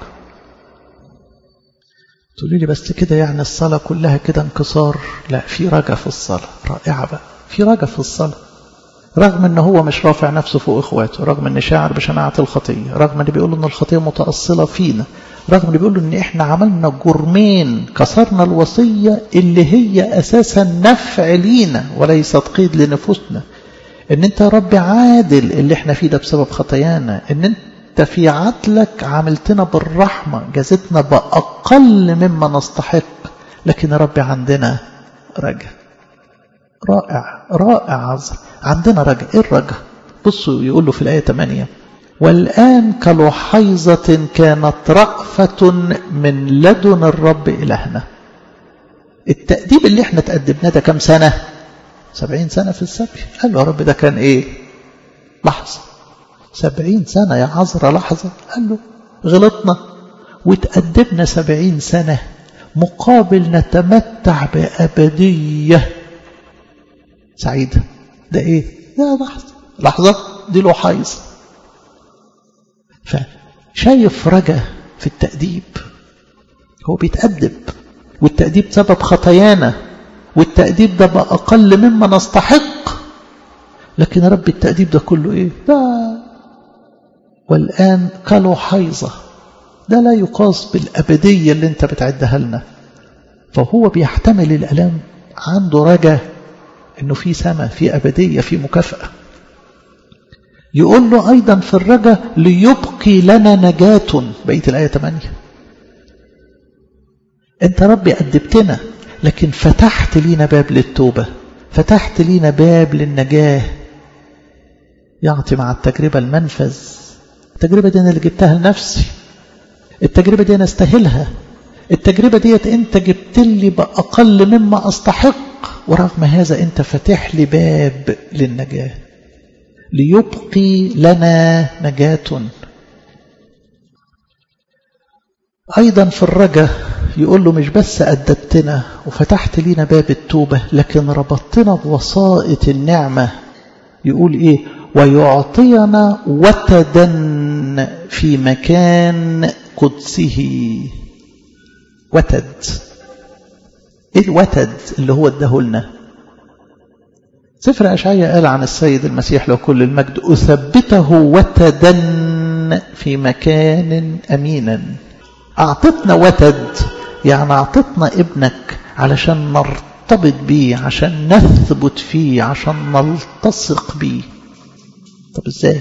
تقولي لي بس كده يعني الصلاة كلها كده انكسار؟ لا، في رجا في الصلاة رائعة بقى، في رجا في الصلاة. رغم ان هو مش رافع نفسه فوق اخواته، رغم ان شاعر بشناعة الخطية، رغم ان بيقولوا ان الخطية متأصلة فينا، رغم ان بيقولوا ان احنا عملنا جرمين، كسرنا الوصية اللي هي اساسا نفع لينا وليست قيد لنفوسنا، ان انت يا رب عادل اللي احنا فيه ده بسبب خطايانا، ان انت في عدلك عملتنا بالرحمة جازتنا بأقل مما نستحق. لكن يا رب عندنا رجا رائع رائع، عندنا رجا. ايه الرجا؟ بصوا يقول له في الآية 8 والآن كلحيظة كانت رأفة من لدن الرب إلهنا. التأديب اللي احنا تأدبناه ده كم سنة؟ 70 سنة في السبي. قال له يا رب ده كان ايه؟ لحظة. 70 سنة يا عذرا لحظة. قال له غلطنا وتأدبنا 70 سنة مقابل نتمتع بأبدية سعيدة. ده ايه؟ ده لحظة دي لحيظة. فشايف رجا في التأديب، هو بيتأدب، والتأديب سبب خطايانا، والتأديب ده بقى أقل مما نستحق، لكن رب التأديب ده كله إيه؟ ده والآن كلحيظة، ده لا يقاس بالأبدية اللي انت بتعدها لنا. فهو بيحتمل الألم، عنده رجا إنه في سماء، في أبدية، في مكافأة. يقول له أيضا في الرجا ليبقي لنا نجاة، بقية الآية 8. أنت ربي أدبتنا لكن فتحت لينا باب للتوبة، فتحت لينا باب للنجاة. يعطي مع التجربة المنفذ. التجربة دي أنا اللي جبتها لنفسي، التجربة دي أنا استاهلها، التجربة دي أنت جبت لي بأقل مما أستحق، ورغم هذا أنت فتح لي باب للنجاة. ليبقي لنا نجاة. أيضا في الرجا يقول له مش بس أدبتنا وفتحت لنا باب التوبة، لكن ربطتنا بوسائط النعمة. يقول إيه؟ ويعطينا وتدا في مكان قدسه. وتد. إيه الوتد اللي هو ادهولنا؟ سفر أشعياء قال عن السيد المسيح له كل المجد أثبته وتدا في مكان أمينا. أعطتنا وتد، يعني أعطتنا ابنك علشان نرتبط بيه، عشان نثبت فيه، عشان نلتصق بيه. طب إزاي؟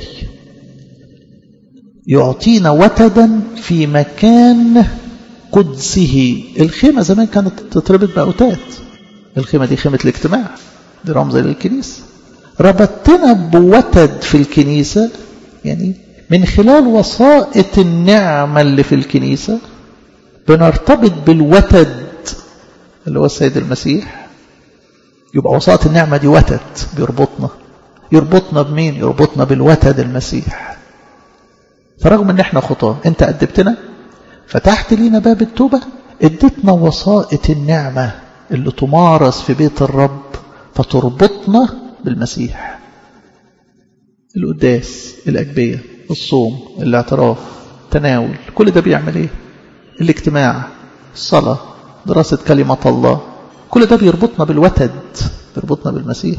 يعطينا وتدا في مكان قدسه. الخيمة زمان كانت تتربط بأوتاد، الخيمة دي خيمة الاجتماع، دي رمز للكنيسة. ربطتنا بوتد في الكنيسة، يعني من خلال وسائط النعمة اللي في الكنيسة بنرتبط بالوتد اللي هو السيد المسيح. يبقى وسائط النعمة دي وتد بيربطنا. يربطنا بمين؟ يربطنا بالوتد المسيح. فرغم ان احنا خطاه انت أدبتنا، فتحت لينا باب التوبة، اديتنا وسائط النعمة اللي تمارس في بيت الرب فتربطنا بالمسيح. القداس، الأجبية، الصوم، الاعتراف، تناول، كل ده بيعمل ايه؟ الاجتماع، الصلاة، دراسة كلمة الله، كل ده بيربطنا بالوتد، بيربطنا بالمسيح.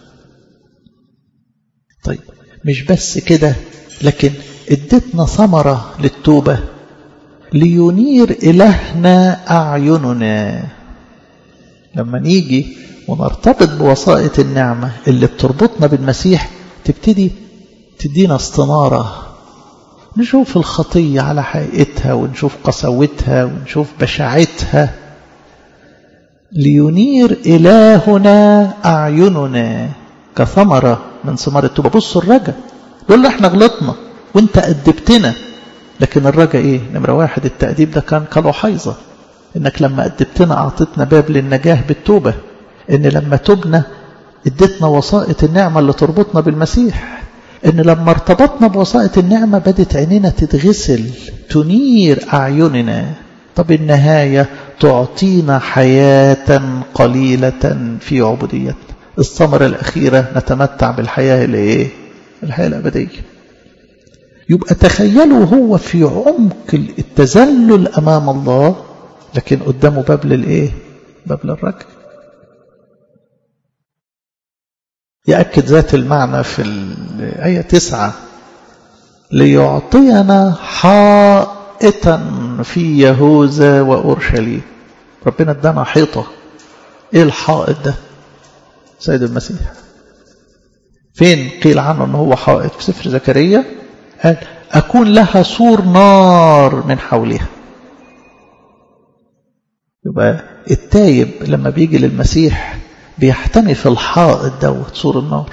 طيب مش بس كده، لكن اديتنا ثمرة للتوبة، لينير إلهنا أعيننا. لما نيجي ونرتبط بوسائط النعمة اللي بتربطنا بالمسيح، تبتدي تدينا استنارة، نشوف الخطية على حقيقتها، ونشوف قسوتها، ونشوف بشاعتها. لينير إلهنا أعيننا كثمرة من ثمار التوبة. بصوا الرجاء، يقول له احنا غلطنا وانت أدبتنا، لكن الرجاء ايه؟ نمرة واحد، التأديب ده كان كالوحيظة، انك لما أدبتنا أعطتنا باب للنجاة بالتوبة، ان لما تبنا اديتنا وسائط النعمة اللي تربطنا بالمسيح، ان لما ارتبطنا بوسائط النعمة بدت عيننا تتغسل، تنير أعيننا. طب النهاية تعطينا حياة قليلة في عبوديتنا. الثمرة الأخيرة نتمتع بالحياة الايه؟ الحياة الأبدية. يبقى تخيلوا هو في عمق التذلل أمام الله، لكن قدامه باب للايه؟ باب للرجاء. يأكد ذات المعنى في الآية 9: ليعطينا حائطا في يهوذا وأورشليم. ربنا ادانا حيطة. ايه الحائط ده؟ سيد المسيح. فين قيل عنه انه هو حائط؟ في سفر زكريا قال أكون لها سور نار من حولها. يبقى التايب لما بيجي للمسيح بيحتمي في الحائط دوت، سور النار.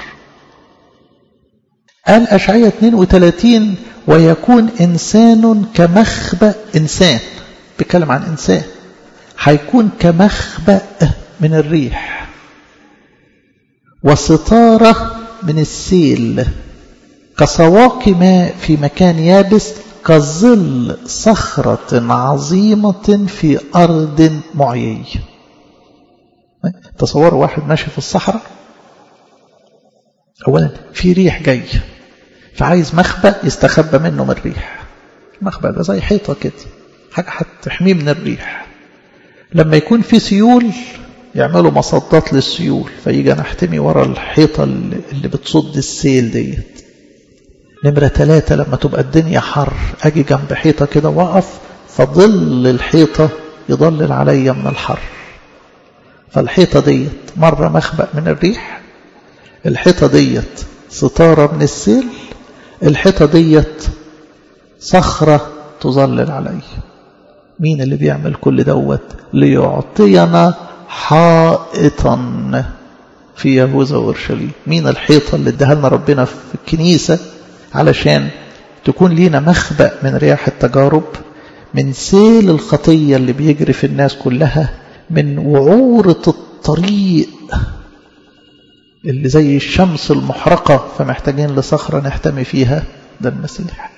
قال أشعياء 32: ويكون إنسان كمخبأ. إنسان بيتكلم عن إنسان هيكون كمخبأ من الريح، وستارة من السيل، كسواق ماء في مكان يابس، كظل صخرة عظيمة في أرض معيية. تصوروا واحد ماشي في الصحراء، أولا في ريح جاي، فعايز مخبأ يستخبى منه من الريح. المخبأ ده زي حيطة كده، حاجة هتحميه من الريح. لما يكون في سيول يعملوا مصدات للسيول، فيجي نحتمي ورا الحيطة اللي بتصد السيل ديت. نمرة 3: لما تبقى الدنيا حر أجي جنب حيطة كده وقف، فظل الحيطة يضلل عليا من الحر. فالحيطة ديت مرة مخبأ من الريح، الحيطة ديت ستارة من السيل، الحيطة ديت صخرة تظلل علي. مين اللي بيعمل كل دوت؟ ليعطينا حائطا في يهوذا وأورشليم. مين الحيطة اللي اداها لنا ربنا في الكنيسة علشان تكون لينا مخبأ من رياح التجارب، من سيل الخطية اللي بيجري في الناس كلها، من وعورة الطريق اللي زي الشمس المحرقة، فمحتاجين لصخرة نحتمي فيها. ده المسيح.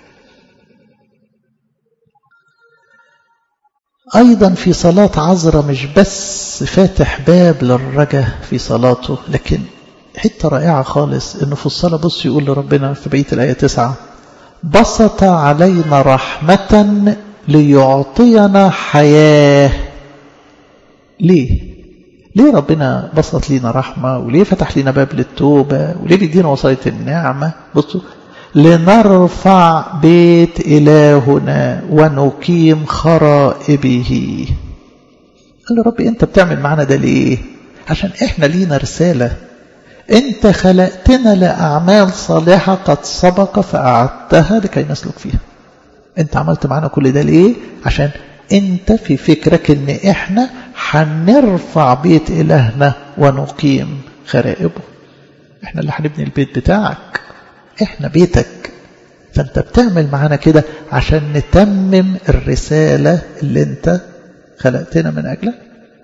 أيضا في صلاة عذراء مش بس فاتح باب للرجاء في صلاته، لكن حتة رائعة خالص إنه في الصلاة بص يقول لربنا في بقية الآية 9: بسط علينا رحمة ليعطينا حياة. ليه ربنا بسط لينا رحمة؟ وليه فتح لنا باب للتوبة؟ وليه بيدينا وصاية النعمة؟ بصوا: لنرفع بيت إلهنا ونقيم خرائبه. قال له ربي أنت بتعمل معنا ده ليه؟ عشان إحنا لينا رسالة. أنت خلقتنا لأعمال صالحة قد سبق فأعدتها لكي نسلك فيها. أنت عملت معنا كل ده ليه؟ عشان أنت في فكرك أن إحنا هنرفع بيت إلهنا ونقيم خرائبه. إحنا اللي هنبني البيت بتاعك، إحنا بيتك. فأنت بتعمل معنا كده عشان نتمم الرسالة اللي أنت خلقتنا من أجلها.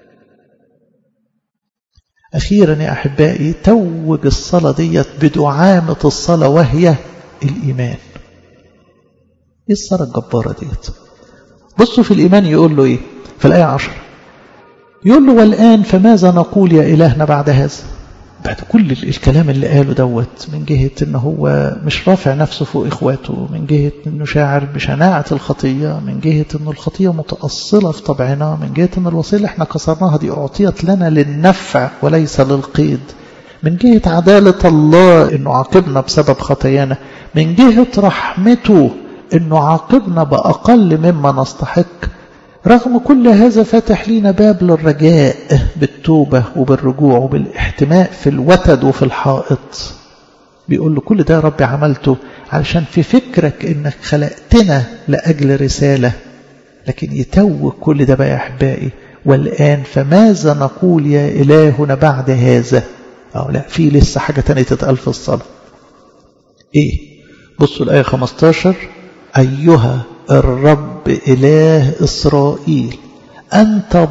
أخيرا يا أحبائي، توج الصلاة ديت بدعامة الصلاة، وهي الإيمان. ايه الصلاة الجبارة ديت؟ بصوا في الإيمان يقول له ايه في الآية 10، يقول له والآن فماذا نقول يا إلهنا بعد هذا؟ بعد كل الكلام اللي قاله دوت، من جهة انه هو مش رافع نفسه فوق إخواته، من جهة انه شاعر بشناعة الخطية، من جهة انه الخطية متأصلة في طبعنا، من جهة ان الوصية احنا كسرناها دي أعطيت لنا للنفع وليس للقيد، من جهة عدالة الله انه عاقبنا بسبب خطايانا، من جهة رحمته انه عاقبنا بأقل مما نستحق. رغم كل هذا فاتح لينا باب للرجاء بالتوبة وبالرجوع وبالاحتماء في الوتد وفي الحائط. بيقول له كل ده يا رب عملته علشان في فكرك انك خلقتنا لأجل رسالة، لكن يتوه كل ده بقى يا أحبائي. والآن فماذا نقول يا إلهنا بعد هذا؟ لا، في لسه حاجة تانية تتقال في الصلاة. ايه؟ بصوا الآية 15: أيها الرب إله إسرائيل أنت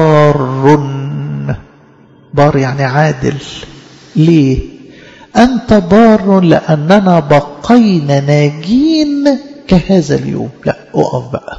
بار يعني عادل. ليه؟ أنت بار لأننا بقينا ناجين كهذا اليوم. لا، أقف بقى،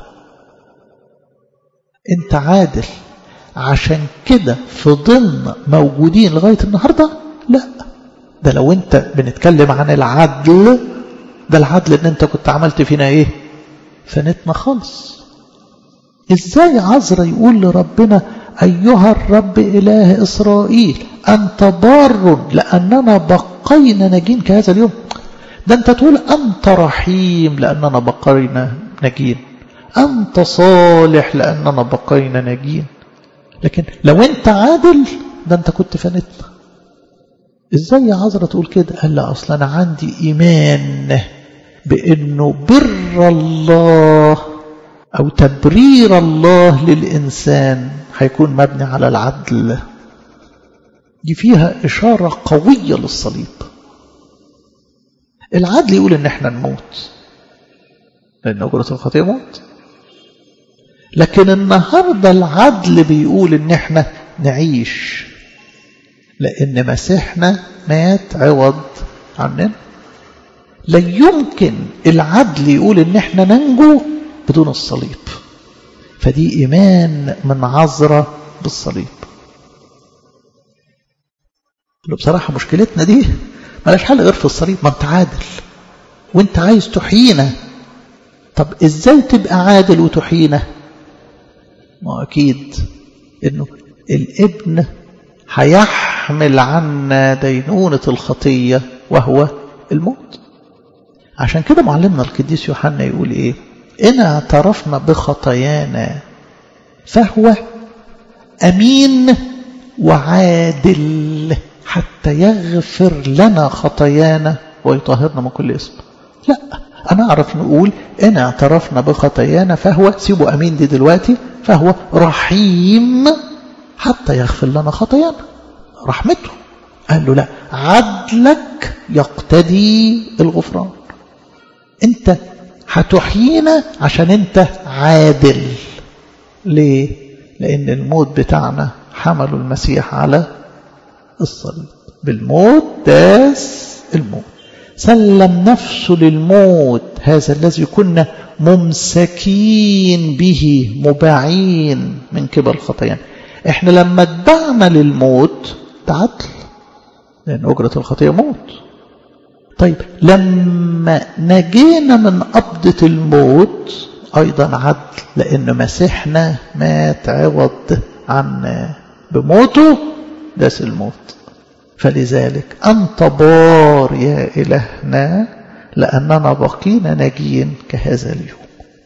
أنت عادل عشان كده فضلنا موجودين لغاية النهاردة؟ لا، ده لو أنت بنتكلم عن العدل، ده العدل ان انت كنت عملت فينا ايه؟ فنتنا خالص. ازاي عذرا يقول لربنا ايها الرب اله اسرائيل انت بار لاننا بقينا ناجين كهذا اليوم؟ ده انت تقول انت رحيم لاننا بقينا ناجين، انت صالح لاننا بقينا ناجين. لكن لو انت عادل ده انت كنت فنتنا. ازاي يا عذرا تقول كده؟ قال لا، اصلا انا عندي ايمان بانه بر الله او تبرير الله للانسان هيكون مبني على العدل. دي فيها اشاره قويه للصليب. العدل يقول ان احنا نموت لان اجرة الخطيئة موت، لكن النهارده العدل بيقول ان احنا نعيش لأن مسيحنا مات عوض عننا. لا يمكن العدل يقول إن احنا ننجو بدون الصليب. فدي إيمان من عذرا بالصليب. بصراحة مشكلتنا دي ملاش حل غير في الصليب. ما انت عادل وانت عايز تحيينا، طب ازاي تبقى عادل وتحيينا؟ ما أكيد إنه الابن هيحمل عنا دينونة الخطية وهو الموت. عشان كده معلمنا القديس يوحنا يقول ايه؟ إن اعترفنا بخطايانا فهو أمين وعادل حتى يغفر لنا خطايانا ويطهرنا من كل اسم. لا، أنا أعرف نقول إن اعترفنا بخطايانا فهو، سيبوا أمين دي دلوقتي، فهو رحيم حتى يغفر لنا خطايانا. رحمته. قال له لا، عدلك يقتدي الغفران. انت هتحيينا عشان انت عادل. ليه؟ لان الموت بتاعنا حملوا المسيح على الصليب، بالموت داس الموت، سلم نفسه للموت، هذا الذي كنا ممسكين به مباعين من قبل خطايانا. احنا لما اتبعنا للموت تعدل لأن أجرة الخطيئة موت. طيب لما نجينا من قبضة الموت أيضا عدل لأن مسيحنا مات عوض عنا، بموته داس الموت. فلذلك أنت بار يا إلهنا لأننا بقينا ناجين كهذا اليوم.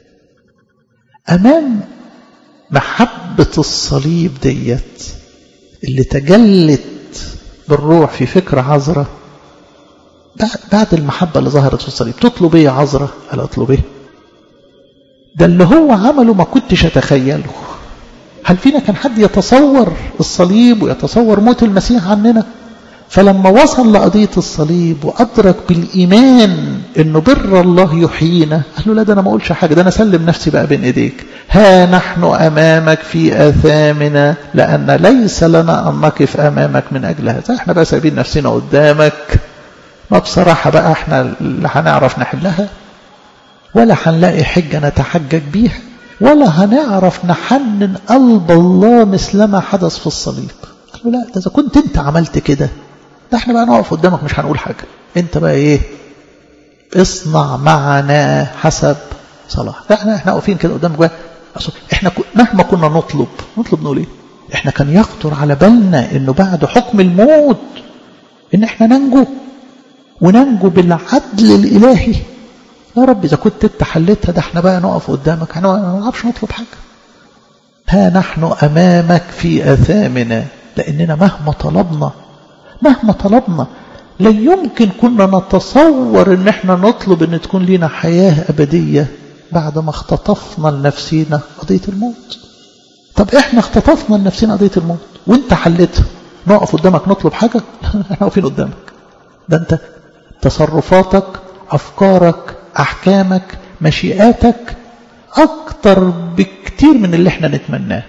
أمام محبة الصليب ديت اللي تجلت بالروح في فكر عذرا، بعد المحبة اللي ظهرت في الصليب تطلب ايه يا عذرا؟ قال اطلب ايه؟ ده اللي هو عمله ما كنتش اتخيله. هل فينا كان حد يتصور الصليب ويتصور موت المسيح عننا؟ فلما وصل لقضية الصليب وأدرك بالإيمان أنه بر الله يحيينا، قال له لا، ده أنا ما أقولش حاجة، ده أنا أسلم نفسي بقى بين إيديك. ها نحن أمامك في آثامنا لأن ليس لنا أن نقف أمامك من أجل هذا. احنا بقى سايبين نفسنا قدامك، ما بصراحة بقى احنا اللي هنعرف نحلها. ولا هنلاقي حجة نتحجج بيها، ولا هنعرف نحنن قلب الله مثلما حدث في الصليب. قال له لا، ده إذا كنت أنت عملت كده، ده احنا بقى نقف قدامك مش هنقول حاجة، أنت بقى إيه؟ اصنع معنا حسب صلاح. لا احنا واقفين كده قدامك بقى. احنا مهما كنا نطلب نقول ايه؟ احنا كان يخطر على بالنا انه بعد حكم الموت ان احنا ننجو بالعدل الالهي. يا رب اذا كنت انت حلتها، ده احنا بقى نقف قدامك احنا ما نعرفش نطلب حاجه. ها نحن امامك في اثامنا، لاننا مهما طلبنا لا يمكن كنا نتصور ان احنا نطلب ان تكون لنا حياه ابديه بعد ما اختطفنا لنفسينا قضيه الموت. طب احنا اختطفنا لنفسنا قضيه الموت وانت حلتها، نقف قدامك نطلب حاجه؟ احنا واقفين قدامك. ده انت تصرفاتك، افكارك، احكامك، مشيئاتك اكتر بكتير من اللي احنا نتمناه.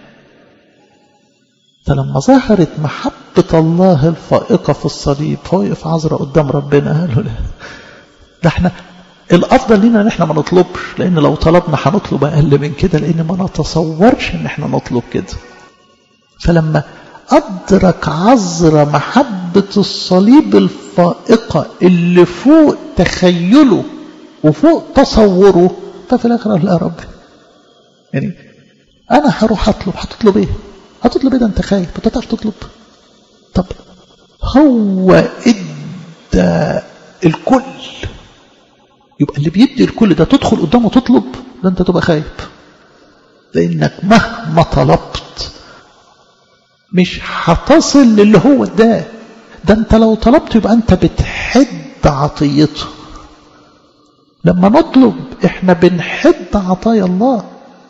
فلما ظهرت محبة الله الفائقة في الصليب، فوقف عذراء قدام ربنا قال له لا، ده احنا الافضل لنا ان احنا ما نطلبش، لان لو طلبنا هنطلب اقل من كده، لان ما نتصورش ان احنا نطلب كده. فلما ادرك عذراء محبة الصليب الفائقة اللي فوق تخيله وفوق تصوره، ففي الاخر قال لا يا رب، يعني انا هروح هتطلب ايه؟ ده انت خايف، انت تعرف تطلب؟ طب هو ادى الكل، يبقى اللي بيدي الكل ده تدخل قدامه تطلب؟ ده انت تبقى خايف، لانك مهما طلبت مش هتصل للي هو ده انت لو طلبت يبقى انت بتحد عطيته. لما نطلب احنا بنحد عطايا الله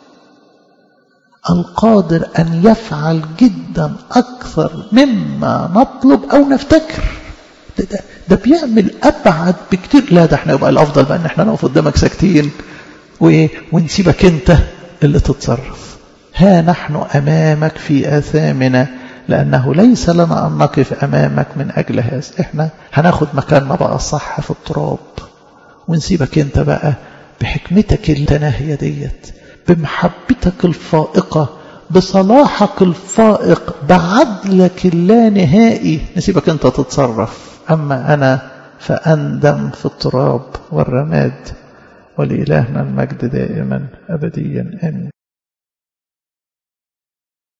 القادر أن يفعل جدا أكثر مما نطلب أو نفتكر. ده بيعمل أبعد بكتير. لا، ده احنا يبقى الأفضل بقى أن احنا نقف قدامك ساكتين ونسيبك أنت اللي تتصرف. ها نحن أمامك في آثامنا، لأنه ليس لنا أن نقف أمامك من أجل هذا. احنا هناخد مكاننا بقى الصح في التراب، ونسيبك أنت بقى بحكمتك التناهية ديت، بمحبتك الفائقة، بصلاحك الفائق، بعدلك اللانهائي، نسيبك أنت تتصرف. أما أنا فأندم في التراب والرماد. ولإلهنا المجد دائما أبديا آمين.